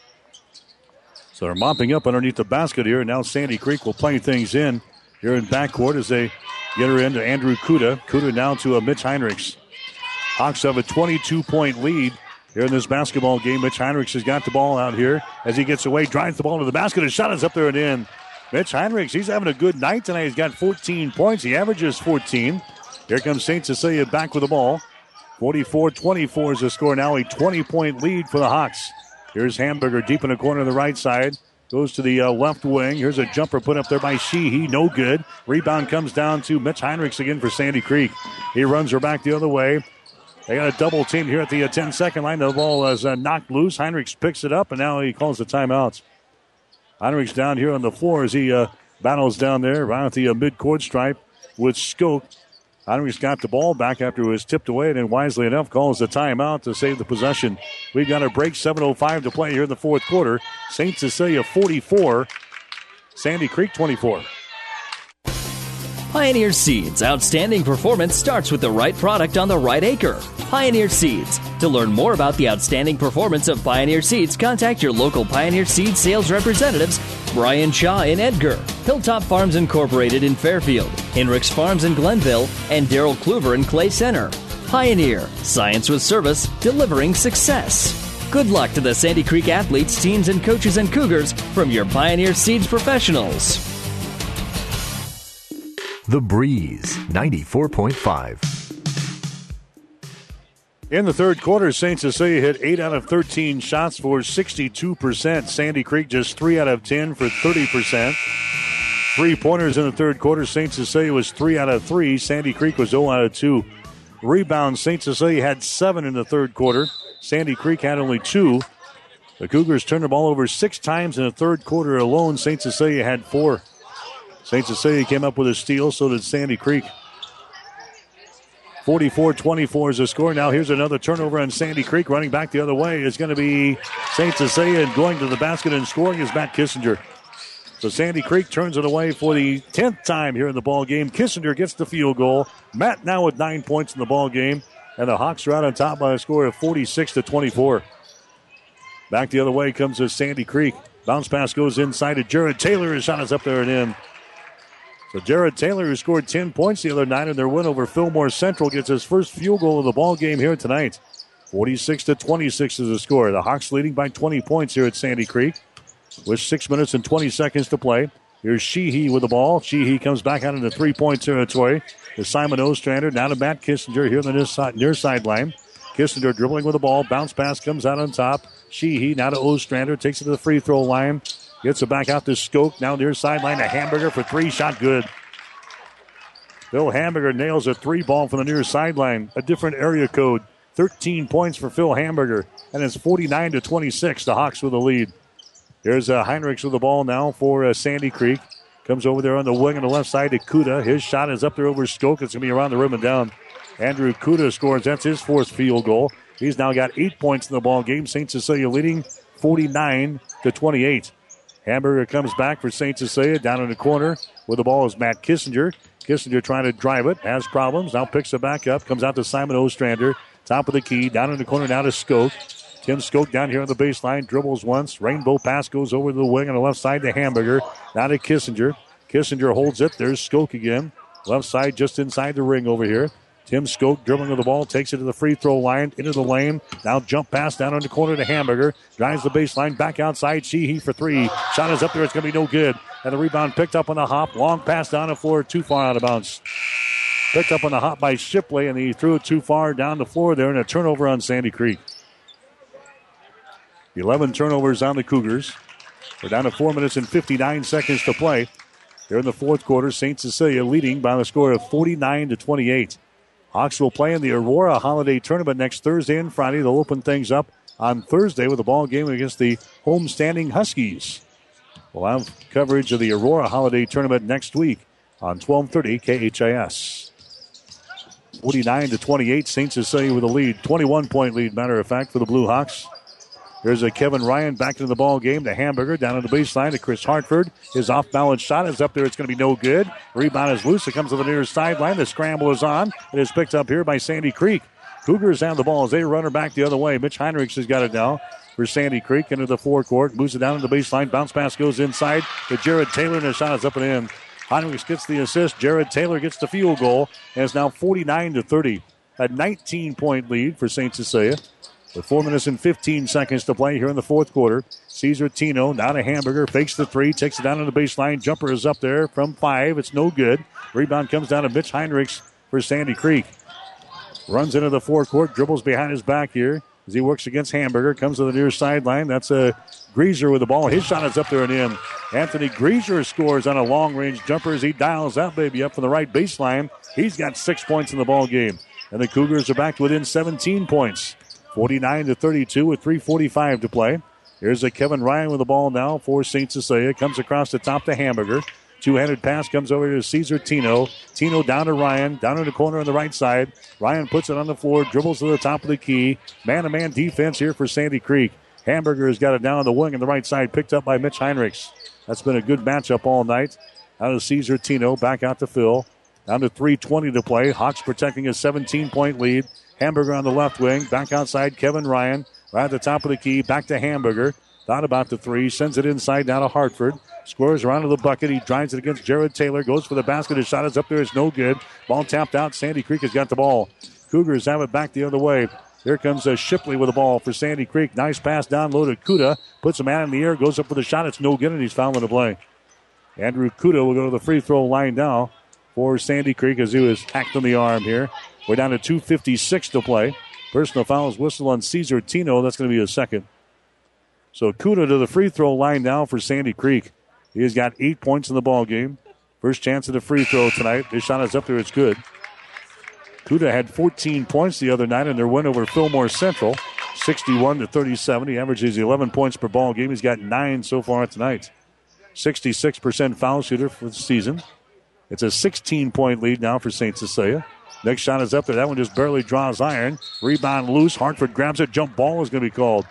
So they're mopping up underneath the basket here. And now Sandy Creek will play things in here in backcourt as they get her into Andrew Kuda. Kuda now to Mitch Heinrichs. Hawks have a 22-point lead here in this basketball game. Mitch Heinrichs has got the ball out here as he gets away, drives the ball to the basket. His shot is up there and in. Mitch Heinrichs, he's having a good night tonight. He's got 14 points. He averages 14. Here comes St. Cecilia back with the ball. 44-24 is the score now. A 20-point lead for the Hawks. Here's Hamburger deep in the corner of the right side. Goes to the left wing. Here's a jumper put up there by Sheehy. No good. Rebound comes down to Mitch Heinrichs again for Sandy Creek. He runs her back the other way. They got a double team here at the 10-second line. The ball is knocked loose. Heinrichs picks it up, and now he calls the timeouts. Heinrichs down here on the floor as he battles down there around at the midcourt stripe with Skoke. Heinrichs got the ball back after it was tipped away, and then wisely enough calls the timeout to save the possession. We've got a break, 7:05 to play here in the fourth quarter. St. Cecilia 44, Sandy Creek 24. Pioneer Seeds. Outstanding performance starts with the right product on the right acre. Pioneer Seeds. To learn more about the outstanding performance of Pioneer Seeds, contact your local Pioneer Seeds sales representatives, Brian Shaw in Edgar, Hilltop Farms Incorporated in Fairfield, Henricks Farms in Glenville, and Darrell Kluver in Clay Center. Pioneer. Science with service, delivering success. Good luck to the Sandy Creek athletes, teams, and coaches and Cougars from your Pioneer Seeds professionals. The Breeze, 94.5. In the third quarter, St. Cecilia hit 8 out of 13 shots for 62%. Sandy Creek just 3 out of 10 for 30%. 3-pointers in the third quarter. St. Cecilia was 3 out of 3. Sandy Creek was 0 out of 2. Rebounds, St. Cecilia had 7 in the third quarter. Sandy Creek had only 2. The Cougars turned the ball over 6 times in the third quarter alone. St. Cecilia had 4. St. Cecilia came up with a steal, so did Sandy Creek. 44-24 is the score. Now here's another turnover on Sandy Creek. Running back the other way is going to be St. Cecilia, and going to the basket and scoring is Matt Kissinger. So Sandy Creek turns it away for the 10th time here in the ball game. Kissinger gets the field goal. Matt now with 9 points in the ball game, and the Hawks are out on top by a score of 46-24. Back the other way comes Sandy Creek. Bounce pass goes inside to Jared Taylor. His shot is up there and in. So Jared Taylor, who scored 10 points the other night in their win over Fillmore Central, gets his first field goal of the ball game here tonight. 46-26 is the score. The Hawks leading by 20 points here at Sandy Creek with 6 minutes and 20 seconds to play. Here's Sheehy with the ball. Sheehy comes back out into three-point territory to Simon Ostrander. Now to Matt Kissinger here on the near sideline. Kissinger dribbling with the ball. Bounce pass comes out on top. Sheehy now to Ostrander. Takes it to the free throw line. Gets it back out to Skoke. Now near sideline to Hamburger for 3. Shot good. Phil Hamburger nails a 3 ball from the near sideline. A different area code. 13 points for Phil Hamburger. And it's 49-26. The Hawks with the lead. Here's Heinrichs with the ball now for Sandy Creek. Comes over there on the wing on the left side to Kuda. His shot is up there over Skoke. It's going to be around the rim and down. Andrew Kuda scores. That's his 4th field goal. He's now got 8 points in the ball game. St. Cecilia leading 49-28. Hamburger comes back for St. Cecilia. Down in the corner with the ball is Matt Kissinger. Kissinger trying to drive it. Has problems. Now picks it back up. Comes out to Simon Ostrander. Top of the key. Down in the corner now to Skoke. Tim Skoke down here on the baseline. Dribbles once. Rainbow pass goes over the wing on the left side to Hamburger. Now to Kissinger. Kissinger holds it. There's Skoke again. Left side just inside the ring over here. Tim Skoke dribbling with the ball, takes it to the free throw line, into the lane. Now jump pass down on the corner to Hamburger. Drives the baseline, back outside. Sheehy for 3. Shot is up there. It's going to be no good. And the rebound picked up on the hop. Long pass down the floor, too far out of bounds. Picked up on the hop by Shipley, and he threw it too far down the floor there, and a turnover on Sandy Creek. 11 turnovers on the Cougars. We're down to 4 minutes and 59 seconds to play. Here in the fourth quarter, St. Cecilia leading by the score of 49-28. Hawks will play in the Aurora Holiday Tournament next Thursday and Friday. They'll open things up on Thursday with a ball game against the homestanding Huskies. We'll have coverage of the Aurora Holiday Tournament next week on 1230 KHIS. 49-28, St. Cecilia with a lead. 21-point lead, matter of fact, for the Blue Hawks. There's a Kevin Ryan back into the ball game to Hamburger. Down on the baseline to Chris Hartford. His off-balance shot is up there. It's going to be no good. Rebound is loose. It comes to the near sideline. The scramble is on. It is picked up here by Sandy Creek. Cougars have the ball as they run her back the other way. Mitch Heinrichs has got it now for Sandy Creek into the forecourt. Moves it down to the baseline. Bounce pass goes inside to Jared Taylor, and his shot is up and in. Heinrichs gets the assist. Jared Taylor gets the field goal, and it's now 49-30. A 19-point lead for St. Cecilia. With 4 minutes and 15 seconds to play here in the fourth quarter. Cesar Tino down to Hamburger. Fakes the 3. Takes it down on the baseline. Jumper is up there from 5. It's no good. Rebound comes down to Mitch Heinrichs for Sandy Creek. Runs into the forecourt. Dribbles behind his back here as he works against Hamburger. Comes to the near sideline. That's a Greaser with the ball. His shot is up there and in. Anthony Greaser scores on a long-range jumper as he dials that baby up from the right baseline. He's got 6 points in the ball game. And the Cougars are back to within 17 points. 49-32 with 3:45 to play. Here's a Kevin Ryan with the ball now for St. Cecilia. Comes across the top to Hamburger. Two-handed pass comes over to Cesar Tino. Tino down to Ryan. Down in the corner on the right side. Ryan puts it on the floor. Dribbles to the top of the key. Man-to-man defense here for Sandy Creek. Hamburger has got it down on the wing on the right side. Picked up by Mitch Heinrichs. That's been a good matchup all night. Out of Cesar Tino. Back out to Phil. Down to 3:20 to play. Hawks protecting a 17-point lead. Hamburger on the left wing. Back outside, Kevin Ryan. Right at the top of the key. Back to Hamburger. Thought about the 3. Sends it inside down to Hartford. Squares around to the bucket. He drives it against Jared Taylor. Goes for the basket. His shot is up there. It's no good. Ball tapped out. Sandy Creek has got the ball. Cougars have it back the other way. Here comes Shipley with the ball for Sandy Creek. Nice pass down low to Kuda. Puts a man in the air, goes up for the shot. It's no good, and he's fouling the play. Andrew Kuda will go to the free throw line now for Sandy Creek as he was hacked on the arm here. We're down to 2:56 to play. Personal fouls whistle on Caesar Tino. That's going to be a second. So Kuda to the free throw line now for Sandy Creek. He has got 8 points in the ball game. First chance at the free throw tonight. His shot is up there. It's good. Kuda had 14 points the other night in their win over Fillmore Central, 61-37. He averages 11 points per ball game. He's got 9 so far tonight. 66% foul shooter for the season. It's a 16-point lead now for St. Cecilia. Next shot is up there. That one just barely draws iron. Rebound loose. Hartford grabs it. Jump ball is going to be called.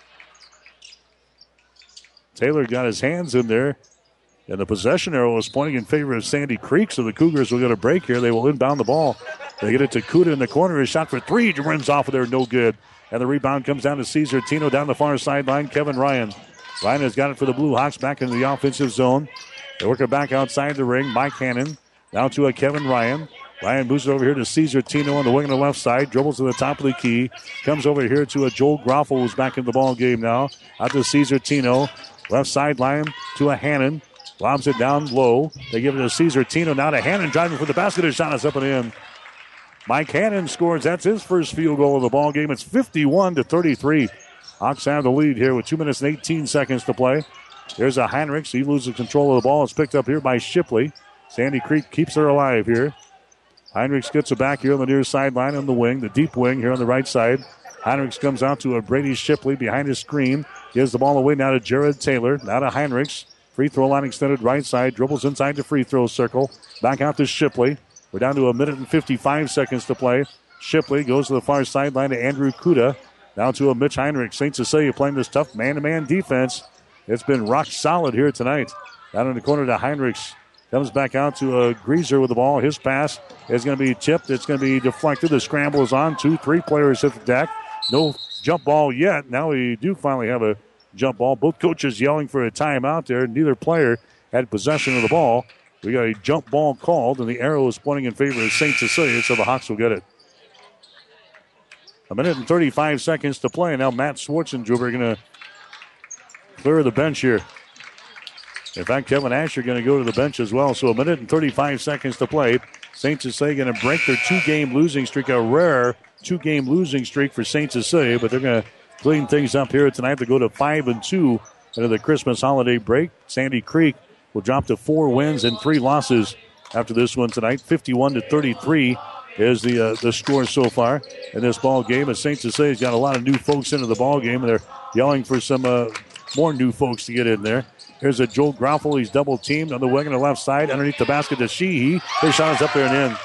Taylor got his hands in there. And the possession arrow is pointing in favor of Sandy Creek, so the Cougars will get a break here. They will inbound the ball. They get it to Kuda in the corner. His shot for three runs off of there. No good. And the rebound comes down to Caesar Tino down the far sideline. Kevin Ryan. Ryan has got it for the Blue Hawks back into the offensive zone. They work it back outside the ring. Mike Hannon down to a Kevin Ryan. Ryan moves it over here to Caesar Tino on the wing on the left side. Dribbles to the top of the key. Comes over here to a Joel Groffel who's back in the ball game now. Out to Caesar Tino. Left sideline to a Hannon. Lobs it down low. They give it to Caesar Tino. Now to Hannon driving for the basket. His shot is up and in. Mike Hannon scores. That's his first field goal of the ball game. It's 51-33. Hawks have the lead here with 2 minutes and 18 seconds to play. There's a Heinrichs. He loses control of the ball. It's picked up here by Shipley. Sandy Creek keeps her alive here. Heinrichs gets it back here on the near sideline on the wing, the deep wing here on the right side. Heinrichs comes out to a Brady Shipley behind his screen. Gives the ball away now to Jared Taylor. Now to Heinrichs. Free throw line extended right side. Dribbles inside the free throw circle. Back out to Shipley. We're down to 1 minute and 55 seconds to play. Shipley goes to the far sideline to Andrew Kuda. Now to a Mitch Heinrich. St. Cecilia playing this tough man-to-man defense. It's been rock solid here tonight. Down in the corner to Heinrichs. Comes back out to a Greaser with the ball. His pass is going to be tipped. It's going to be deflected. The scramble is on. 2-3 players hit the deck. No jump ball yet. Now we do finally have a jump ball. Both coaches yelling for a timeout there. Neither player had possession of the ball. We got a jump ball called, and the arrow is pointing in favor of St. Cecilia, so the Hawks will get it. 1 minute and 35 seconds to play. Now Matt Schwartzendruber going to clear the bench here. In fact, Kevin Asher going to go to the bench as well. So 1 minute and 35 seconds to play. St. Cecilia going to break their 2-game losing streak, a rare 2-game losing streak for St. Cecilia, but they're going to clean things up here tonight to go to 5-2 into the Christmas holiday break. Sandy Creek will drop to 4 wins and 3 losses after this one tonight. 51-33 is the score so far in this ball game. As St. Cecilia's got a lot of new folks into the ball game, and they're yelling for some more new folks to get in there. Here's a Joel Groffel. He's double teamed on the wing on the left side. Underneath the basket to Sheehy. His shot is up there and in.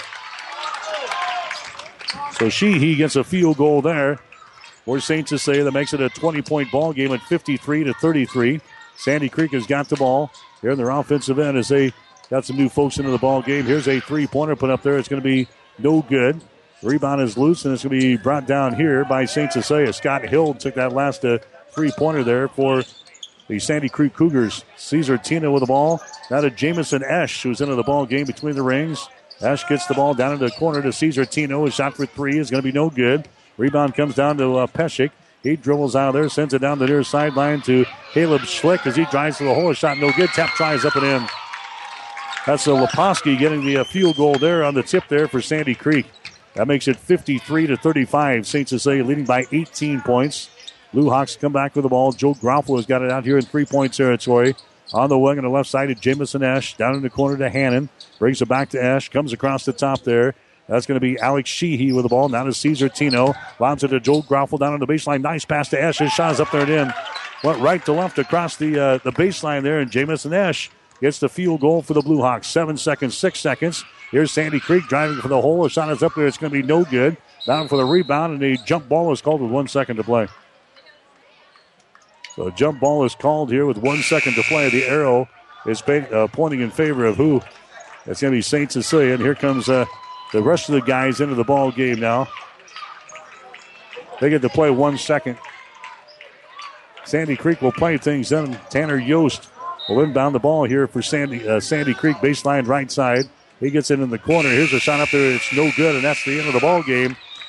So Sheehy gets a field goal there for St. Cecilia. That makes it a 20-point ball game at 53-33. Sandy Creek has got the ball here in their offensive end as they got some new folks into the ball game. Here's a three-pointer put up there. It's going to be no good. Rebound is loose, and it's going to be brought down here by St. Cecilia. Scott Hill took that last three-pointer there for the Sandy Creek Cougars. Caesar Tino with the ball. Now to Jamison Esch, who's into the ball game between the rings. Esch gets the ball down into the corner to Caesar Tino. His shot for three is going to be no good. Rebound comes down to Pescic. He dribbles out of there, sends it down the near sideline to Caleb Schlick as he drives to the hole. A shot no good. Tap tries up and in. That's Leposki getting the field goal there on the tip there for Sandy Creek. That makes it 53-35. St. Cecilia leading by 18 points. Blue Hawks come back with the ball. Joe Groffel has got it out here in three-point territory. On the wing on the left side to Jamison Esch. Down in the corner to Hannon. Brings it back to Esch. Comes across the top there. That's going to be Alex Sheehy with the ball. Now to Caesar Tino. Lobs it to Joel Groffel down on the baseline. Nice pass to Esch. His shot is up there and in. Went right to left across the baseline there. And Jamison Esch gets the field goal for the Blue Hawks. 7 seconds, 6 seconds. Here's Sandy Creek driving for the hole. A shot is up there. It's going to be no good. Down for the rebound. And the jump ball is called with 1 second to play. So a jump ball is called here with 1 second to play. The arrow is pointing in favor of who? That's going to be St. Cecilia. And here comes the rest of the guys into the ball game now. They get to play 1 second. Sandy Creek will play things in. Tanner Yost will inbound the ball here for Sandy Creek, baseline right side. He gets it in the corner. Here's a shot up there. It's no good, and that's the end of the ball game.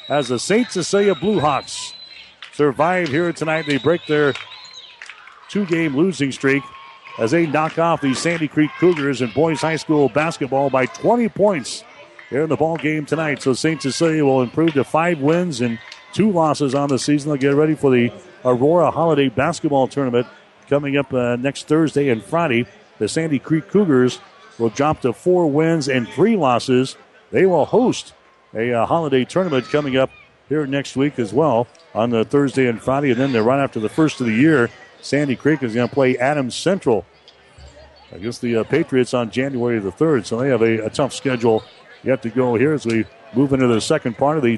as the St. Cecilia Blue Hawks survive here tonight. They break their 2-game losing streak as they knock off the Sandy Creek Cougars in boys high school basketball by 20 points here in the ball game tonight. So St. Cecilia will improve to 5 wins and 2 losses on the season. They'll get ready for the Aurora Holiday Basketball Tournament coming up next Thursday and Friday. The Sandy Creek Cougars will drop to 4 wins and 3 losses. They will host a holiday tournament coming up here next week as well on the Thursday and Friday. And then right after the first of the year, Sandy Creek is going to play Adams Central against the Patriots on January the 3rd. So they have a tough schedule yet to go here as we move into the second part of the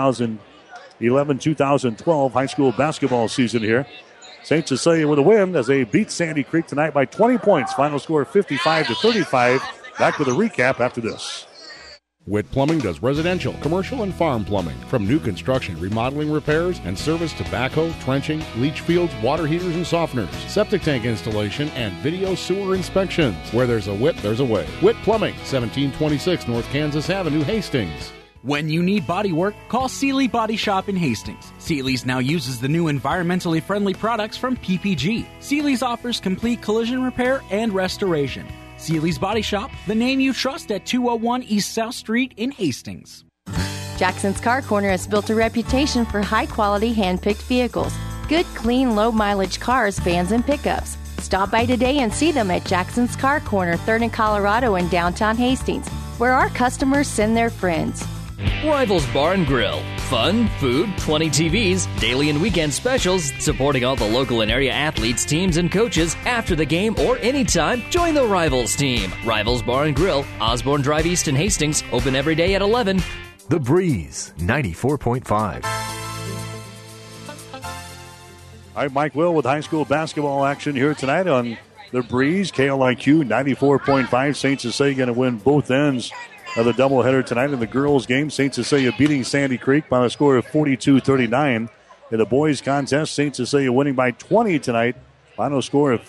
2011-2012 high school basketball season here. St. Cecilia with a win as they beat Sandy Creek tonight by 20 points. Final score 55-35. Back with a recap after this. Witt Plumbing does residential, commercial, and farm plumbing. From new construction, remodeling, repairs, and service to backhoe, trenching, leach fields, water heaters and softeners, septic tank installation, and video sewer inspections. Where there's a Witt, there's a way. Witt Plumbing, 1726 North Kansas Avenue, Hastings. When you need body work, call Seeley Body Shop in Hastings. Seeley's now uses the new environmentally friendly products from PPG. Seeley's offers complete collision repair and restoration. Seeley's Body Shop, the name you trust at 201 East South Street in Hastings. Jackson's Car Corner has built a reputation for high-quality hand-picked vehicles. Good, clean, low-mileage cars, vans, and pickups. Stop by today and see them at Jackson's Car Corner, 3rd and Colorado in downtown Hastings, where our customers send their friends. Rivals Bar and Grill. Fun, food, 20 TVs, daily and weekend specials, supporting all the local and area athletes, teams, and coaches after the game or anytime. Join the Rivals team. Rivals Bar and Grill, Osborne Drive East in Hastings, open every day at 11. The Breeze, 94.5. All right, Mike Will with high school basketball action here tonight on The Breeze. KLIQ 94.5. St. Cecilia going to win both ends of the doubleheader tonight in the girls' game. St. Cecilia beating Sandy Creek by a score of 42-39. In the boys' contest, St. Cecilia winning by 20 tonight. Final score of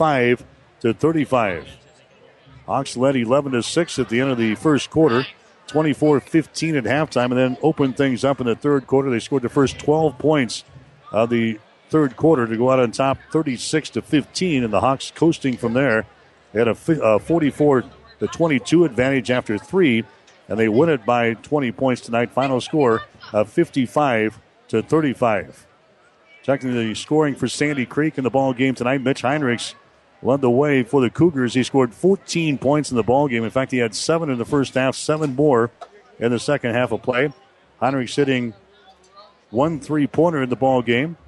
55-35. Hawks led 11-6 at the end of the first quarter. 24-15 at halftime, and then opened things up in the third quarter. They scored the first 12 points of the third quarter to go out on top 36-15, and the Hawks coasting from there. They had a 44-22 advantage after 3, and they win it by 20 points tonight. Final score of 55-35. Checking the scoring for Sandy Creek in the ball game tonight. Mitch Heinrichs led the way for the Cougars. He scored 14 points in the ball game. In fact, he had 7 in the first half, 7 more in the second half of play. Heinrichs hitting 1 3-pointer in the ball game.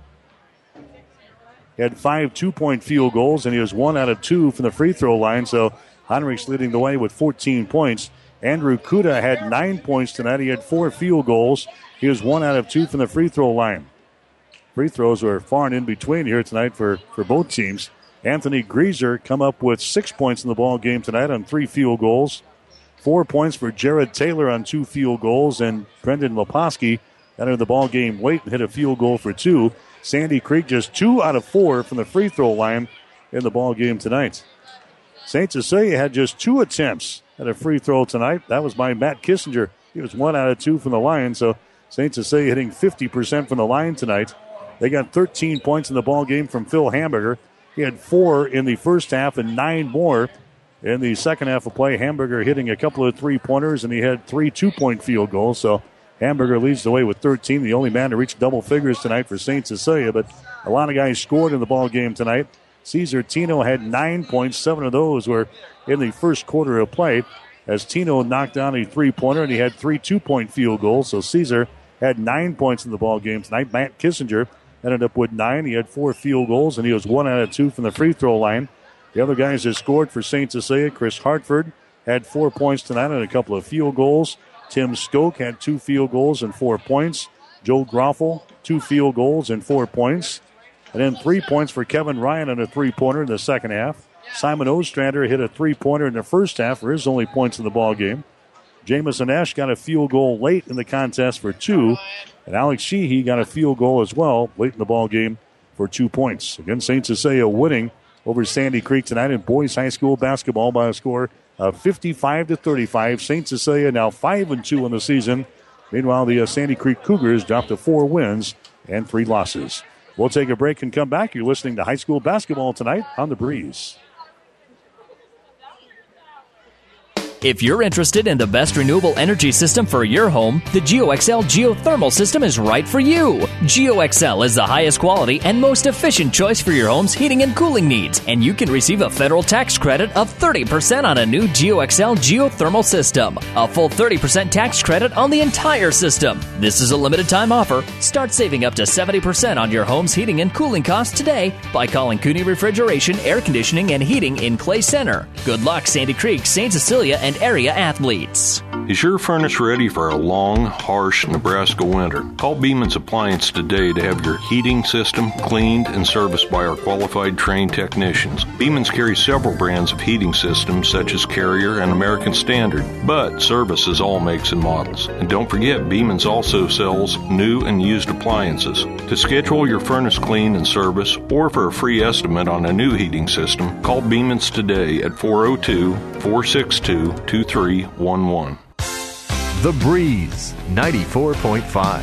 He had 5 2-point field goals, and he was 1 out of 2 from the free throw line. So Heinrichs leading the way with 14 points. Andrew Kuda had 9 points tonight. He had 4 field goals. He was 1 out of 2 from the free throw line. Free throws were far and in between here tonight for both teams. Anthony Grieser come up with 6 points in the ball game tonight on 3 field goals. 4 points for Jared Taylor on 2 field goals. And Brendan Leposki entered the ball game late and hit a field goal for 2. Sandy Creek just 2 out of 4 from the free throw line in the ball game tonight. St. Cecilia had just 2 attempts at a free throw tonight. That was by Matt Kissinger. He was 1 out of 2 from the line. So St. Cecilia hitting 50% from the line tonight. They got 13 points in the ball game from Phil Hamburger. He had 4 in the first half and 9 more in the second half of play. Hamburger hitting a couple of 3-pointers, and he had 3 2-point field goals. So Hamburger leads the way with 13, the only man to reach double figures tonight for St. Cecilia. But a lot of guys scored in the ball game tonight. Cesar Tino had 9 points. 7 of those were in the first quarter of play, as Tino knocked down a 3-pointer, and he had 3 2-point field goals. So Cesar had 9 points in the ball game tonight. Matt Kissinger ended up with 9. He had 4 field goals, and he was 1 out of 2 from the free throw line. The other guys that scored for St. Cecilia, Chris Hartford had 4 points tonight and a couple of field goals. Tim Skoke had 2 field goals and 4 points. Joe Groffel, 2 field goals and 4 points. And then 3 points for Kevin Ryan on a 3-pointer in the second half. Simon Ostrander hit a 3-pointer in the first half for his only points in the ball game. Jamison Esch got a field goal late in the contest for 2. And Alex Sheehy got a field goal as well late in the ball game for 2 points. Again, St. Cecilia winning over Sandy Creek tonight in boys high school basketball by a score of 55-35. St. Cecilia now 5-2 in the season. Meanwhile, the Sandy Creek Cougars dropped to 4 wins and 3 losses. We'll take a break and come back. You're listening to high school basketball tonight on The Breeze. If you're interested in the best renewable energy system for your home, the GeoXL geothermal system is right for you. GeoXL is the highest quality and most efficient choice for your home's heating and cooling needs, and you can receive a federal tax credit of 30% on a new GeoXL geothermal system. A full 30% tax credit on the entire system. This is a limited time offer. Start saving up to 70% on your home's heating and cooling costs today by calling Cooney Refrigeration, Air Conditioning, and Heating in Clay Center. Good luck, Sandy Creek, St. Cecilia, and area athletes. Is your furnace ready for a long, harsh Nebraska winter? Call Beeman's Appliance today to have your heating system cleaned and serviced by our qualified trained technicians. Beeman's carries several brands of heating systems such as Carrier and American Standard, but services all makes and models. And don't forget, Beeman's also sells new and used appliances. To schedule your furnace clean and service or for a free estimate on a new heating system, call Beeman's today at 402-462-2311. The Breeze 94.5.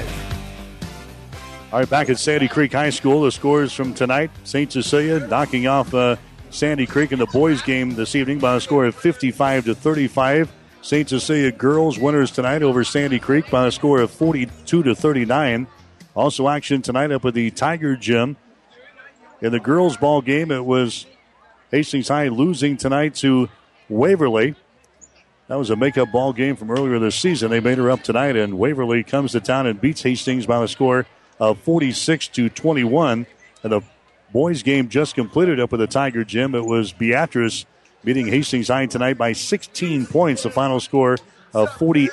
All right, back at Sandy Creek High School, the scores from tonight. St. Cecilia knocking off Sandy Creek in the boys' game this evening by a score of 55-35. St. Cecilia girls winners tonight over Sandy Creek by a score of 42-39. Also action tonight up at the Tiger Gym. In the girls' ball game, it was Hastings High losing tonight to Waverly. That was a make-up ball game from earlier this season. They made her up tonight, and Waverly comes to town and beats Hastings by a score of 46-21. And the boys' game just completed up at the Tiger Gym. It was Beatrice beating Hastings High tonight by 16 points. The final score of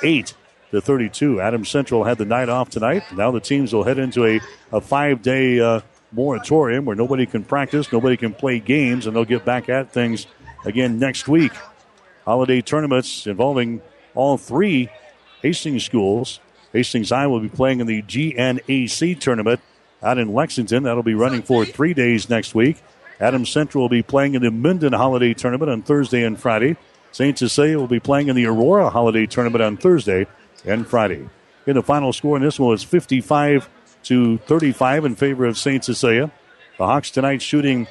48-32. Adams Central had the night off tonight. Now the teams will head into a 5-day moratorium where nobody can practice, nobody can play games, and they'll get back at things again next week. Holiday tournaments involving all 3 Hastings schools. Hastings High will be playing in the GNAC tournament out in Lexington. That'll be running for 3 days next week. Adams Central will be playing in the Minden Holiday Tournament on Thursday and Friday. St. Cecilia will be playing in the Aurora Holiday Tournament on Thursday and Friday. In the final score in this one was 55-35 in favor of St. Cecilia. The Hawks tonight shooting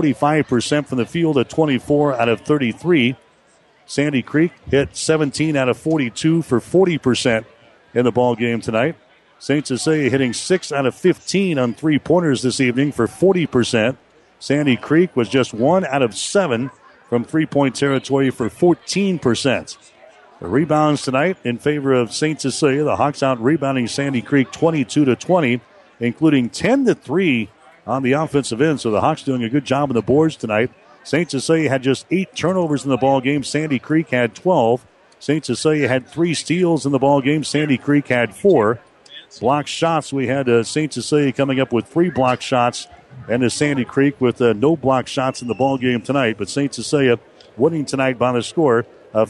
45% from the field at 24 out of 33. Sandy Creek hit 17 out of 42 for 40% in the ball game tonight. St. Cecilia hitting 6 out of 15 on three-pointers this evening for 40%. Sandy Creek was just 1 out of 7 from three-point territory for 14%. The rebounds tonight in favor of St. Cecilia. The Hawks out rebounding Sandy Creek 22-20, including 10-3 on the offensive end. So the Hawks doing a good job on the boards tonight. St. Cecilia had just 8 turnovers in the ball game. Sandy Creek had 12. St. Cecilia had 3 steals in the ball game. Sandy Creek had 4. Block shots, we had St. Cecilia coming up with 3 block shots, and Sandy Creek with no block shots in the ball game tonight. But St. Cecilia winning tonight by the score of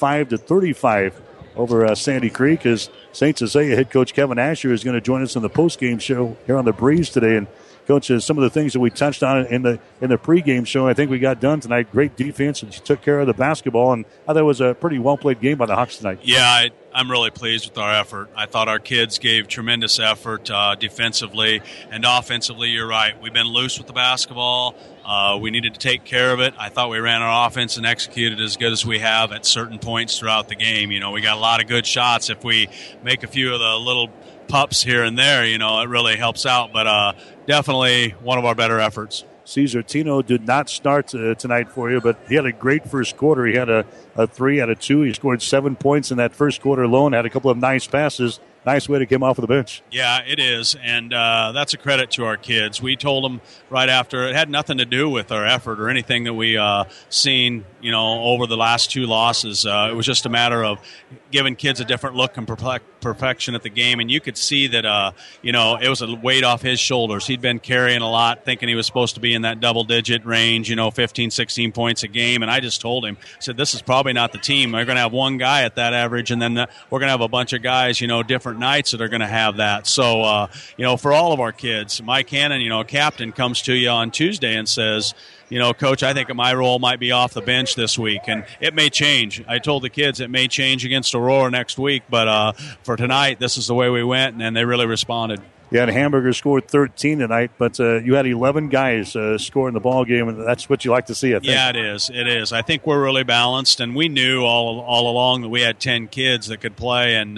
55-35 over Sandy Creek. As St. Cecilia head coach Kevin Asher is going to join us on the post-game show here on the Breeze today. And Coach, some of the things that we touched on in the pregame show, I think we got done tonight. Great defense, and she took care of the basketball, and I thought it was a pretty well-played game by the Hawks tonight. Yeah, I'm really pleased with our effort. I thought our kids gave tremendous effort defensively and offensively. You're right. We've been loose with the basketball. We needed to take care of it. I thought we ran our offense and executed as good as we have at certain points throughout the game. You know, we got a lot of good shots. If we make a few of the little pups here and there, you know, it really helps out. But definitely one of our better efforts. Cesar Tino did not start tonight for you, but he had a great first quarter. He had a 3 out of 2. He scored 7 points in that first quarter alone, had a couple of nice passes. Nice way to come off of the bench. Yeah, it is, and that's a credit to our kids. We told them right after it had nothing to do with our effort or anything that we seen, you know, over the last 2 losses. It was just a matter of giving kids a different look and perfection at the game, and you could see that, you know, it was a weight off his shoulders. He'd been carrying a lot, thinking he was supposed to be in that double-digit range, you know, 15, 16 points a game, and I just told him, I said, this is probably not the team. We're going to have one guy at that average, and then we're going to have a bunch of guys, you know, different different nights that are going to have that. So, for all of our kids, Mike Hannon, captain, comes to you on Tuesday and says, Coach, I think my role might be off the bench this week, and it may change. I told the kids it may change against Aurora next week, but for tonight, this is the way we went, and they really responded. Yeah, and Hamburger scored 13 tonight, but you had 11 guys score in the ball game, and that's what you like to see, I think. Yeah, it is. It is. I think we're really balanced, and we knew all along that we had 10 kids that could play, and,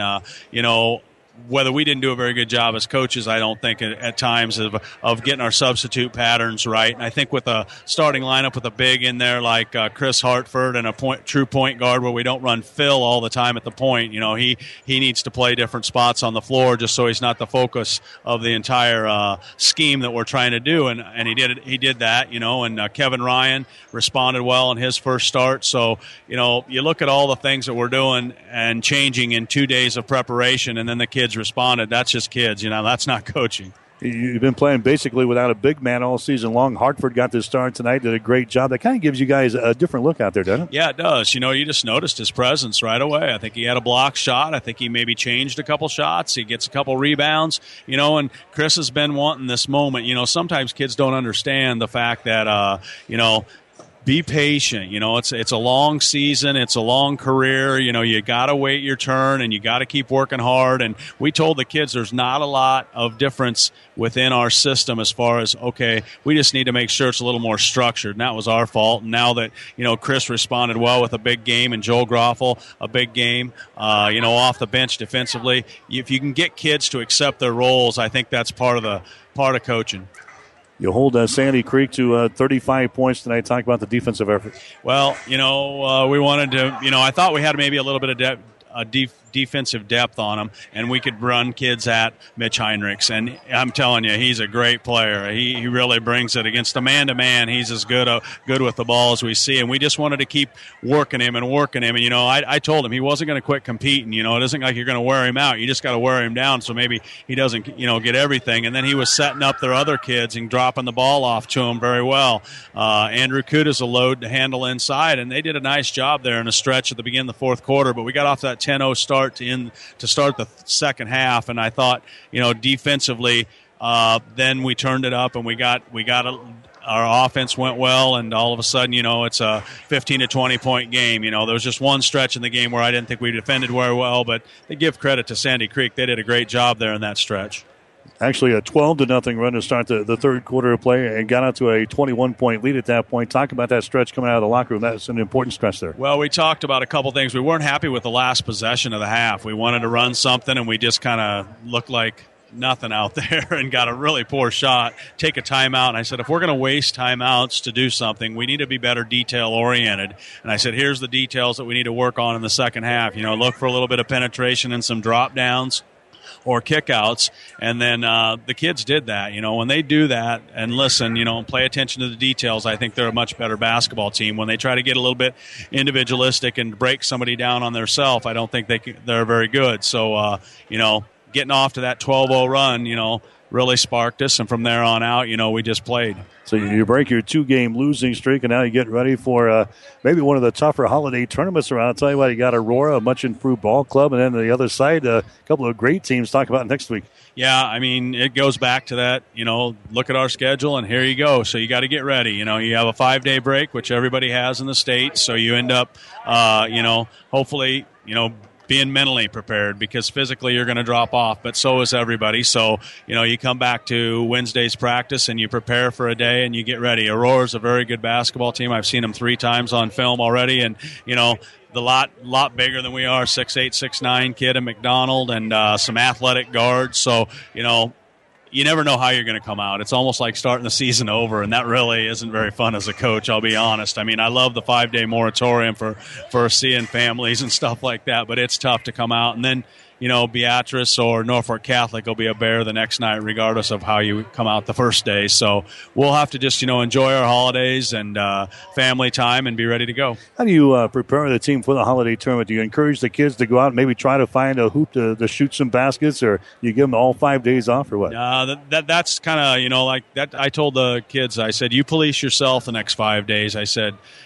whether we didn't do a very good job as coaches, I don't think at times of getting our substitute patterns right. And I think with a starting lineup with a big in there like Chris Hartford and a true point guard where we don't run Phil all the time at the point, he needs to play different spots on the floor just so he's not the focus of the entire scheme that we're trying to do. And he did that, and Kevin Ryan responded well in his first start. So, you look at all the things that we're doing and changing in 2 days of preparation, and then the kids responded. That's just kids, that's not coaching. You've been playing basically without a big man all season long. Hartford got this start tonight, did a great job. That kind of gives you guys a different look out there, doesn't it? Yeah, it does. You just noticed his presence right away. I think he had a block shot. I think he maybe changed a couple shots. He gets a couple rebounds, and Chris has been wanting this moment. Sometimes kids don't understand the fact that, be patient. It's a long season. It's a long career. You got to wait your turn, and you got to keep working hard. And we told the kids there's not a lot of difference within our system as far as, okay, we just need to make sure it's a little more structured. And that was our fault. And now that, Chris responded well with a big game and Joel Groffel, a big game, off the bench defensively. If you can get kids to accept their roles, I think that's part of coaching. You hold Sandy Creek to 35 points tonight. Talk about the defensive effort. Well, we wanted to, I thought we had maybe a little bit of defensive depth on him, and we could run kids at Mitch Heinrichs. And I'm telling you, he's a great player. He really brings it against a man-to-man. He's as good with the ball as we see, and we just wanted to keep working him. And, I told him he wasn't going to quit competing. It isn't like you're going to wear him out. You just got to wear him down so maybe he doesn't, get everything. And then he was setting up their other kids and dropping the ball off to him very well. Andrew Kuda's a load to handle inside, and they did a nice job there in a stretch at the beginning of the fourth quarter. But we got off that 10-0 start to start the second half, and I thought, defensively, then we turned it up, and we got our offense went well, and all of a sudden, it's a 15 to 20 point game. There was just one stretch in the game where I didn't think we defended very well, but they give credit to Sandy Creek. They did a great job there in that stretch. Actually, a 12-0 run to start the third quarter of play and got out to a 21-point lead at that point. Talk about that stretch coming out of the locker room. That's an important stretch there. Well, we talked about a couple things. We weren't happy with the last possession of the half. We wanted to run something, and we just kind of looked like nothing out there and got a really poor shot, take a timeout. And I said, if we're going to waste timeouts to do something, we need to be better detail-oriented. And I said, here's the details that we need to work on in the second half. Look for a little bit of penetration and some drop-downs or kickouts, and then the kids did that. When they do that and listen, and play attention to the details, I think they're a much better basketball team. When they try to get a little bit individualistic and break somebody down on their self, I don't think they're very good. So, getting off to that 12-0 run, really sparked us, and from there on out, we just played. So you break your 2-game losing streak, and now you get ready for maybe one of the tougher holiday tournaments around. I'll tell you what, you got Aurora, a much improved ball club, and then the other side, a couple of great teams to talk about next week. Yeah, it goes back to that, look at our schedule, and here you go. So you got to get ready. You have a 5-day break, which everybody has in the state, so you end up, hopefully, being mentally prepared, because physically you're going to drop off, but so is everybody. So, you come back to Wednesday's practice and you prepare for a day and you get ready. Aurora's a very good basketball team. I've seen them 3 times on film already, and, the lot bigger than we are, 6'8", 6'9" kid at McDonald, and some athletic guards. So, you never know how you're going to come out. It's almost like starting the season over, and that really isn't very fun as a coach, I'll be honest. I love the 5-day moratorium for seeing families and stuff like that, but it's tough to come out. And then, Beatrice or Norfolk Catholic will be a bear the next night, regardless of how you come out the first day. So we'll have to just, enjoy our holidays and family time and be ready to go. How do you prepare the team for the holiday tournament? Do you encourage the kids to go out and maybe try to find a hoop to shoot some baskets, or you give them all 5 days off, or what? That's kind of, like that. I told the kids, I said, you police yourself the next 5 days. I said,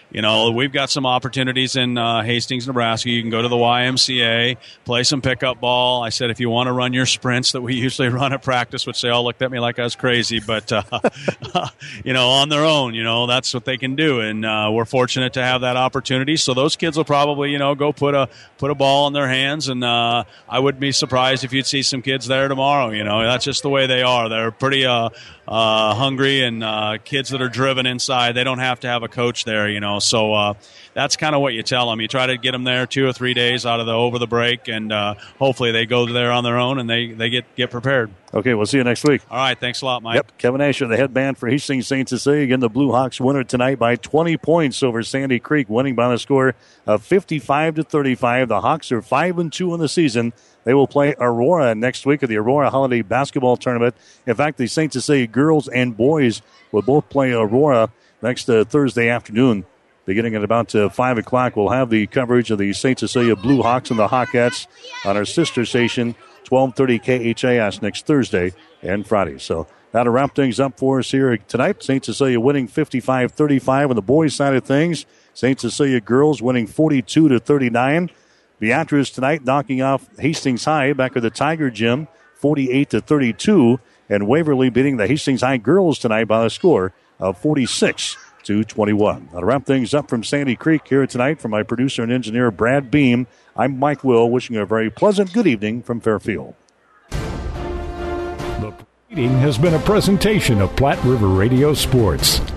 we've got some opportunities in Hastings, Nebraska. You can go to the YMCA, play some pickup ball. I said if you want to run your sprints that we usually run at practice, which they all looked at me like I was crazy, but on their own, that's what they can do, and we're fortunate to have that opportunity. So those kids will probably go put a ball in their hands, and I wouldn't be surprised if you'd see some kids there tomorrow. That's just the way they are. They're pretty hungry, and kids that are driven inside. They don't have to have a coach there, So that's kind of what you tell them. You try to get them there 2 or 3 days out of over the break, and hopefully they go there on their own and they get prepared. Okay, we'll see you next week. All right, thanks a lot, Mike. Yep, Kevin Asher, the head man for Hastings St. Cecilia. Again, the Blue Hawks winner tonight by 20 points over Sandy Creek, winning by the score of 55-35. The Hawks are 5-2 in the season. They will play Aurora next week at the Aurora Holiday Basketball Tournament. In fact, the St. Cecilia girls and boys will both play Aurora next Thursday afternoon. Beginning at about 5 o'clock, we'll have the coverage of the St. Cecilia Blue Hawks and the Hawkettes on our sister station, 1230 KHAS, next Thursday and Friday. So that'll wrap things up for us here tonight. St. Cecilia winning 55-35 on the boys' side of things. St. Cecilia girls winning 42-39. Beatrice tonight knocking off Hastings High back at the Tiger Gym, 48-32. And Waverly beating the Hastings High girls tonight by a score of 46-21. That'll wrap things up from Sandy Creek here tonight. From my producer and engineer, Brad Beam, I'm Mike Will, wishing you a very pleasant good evening from Fairfield. The proceeding has been a presentation of Platte River Radio Sports.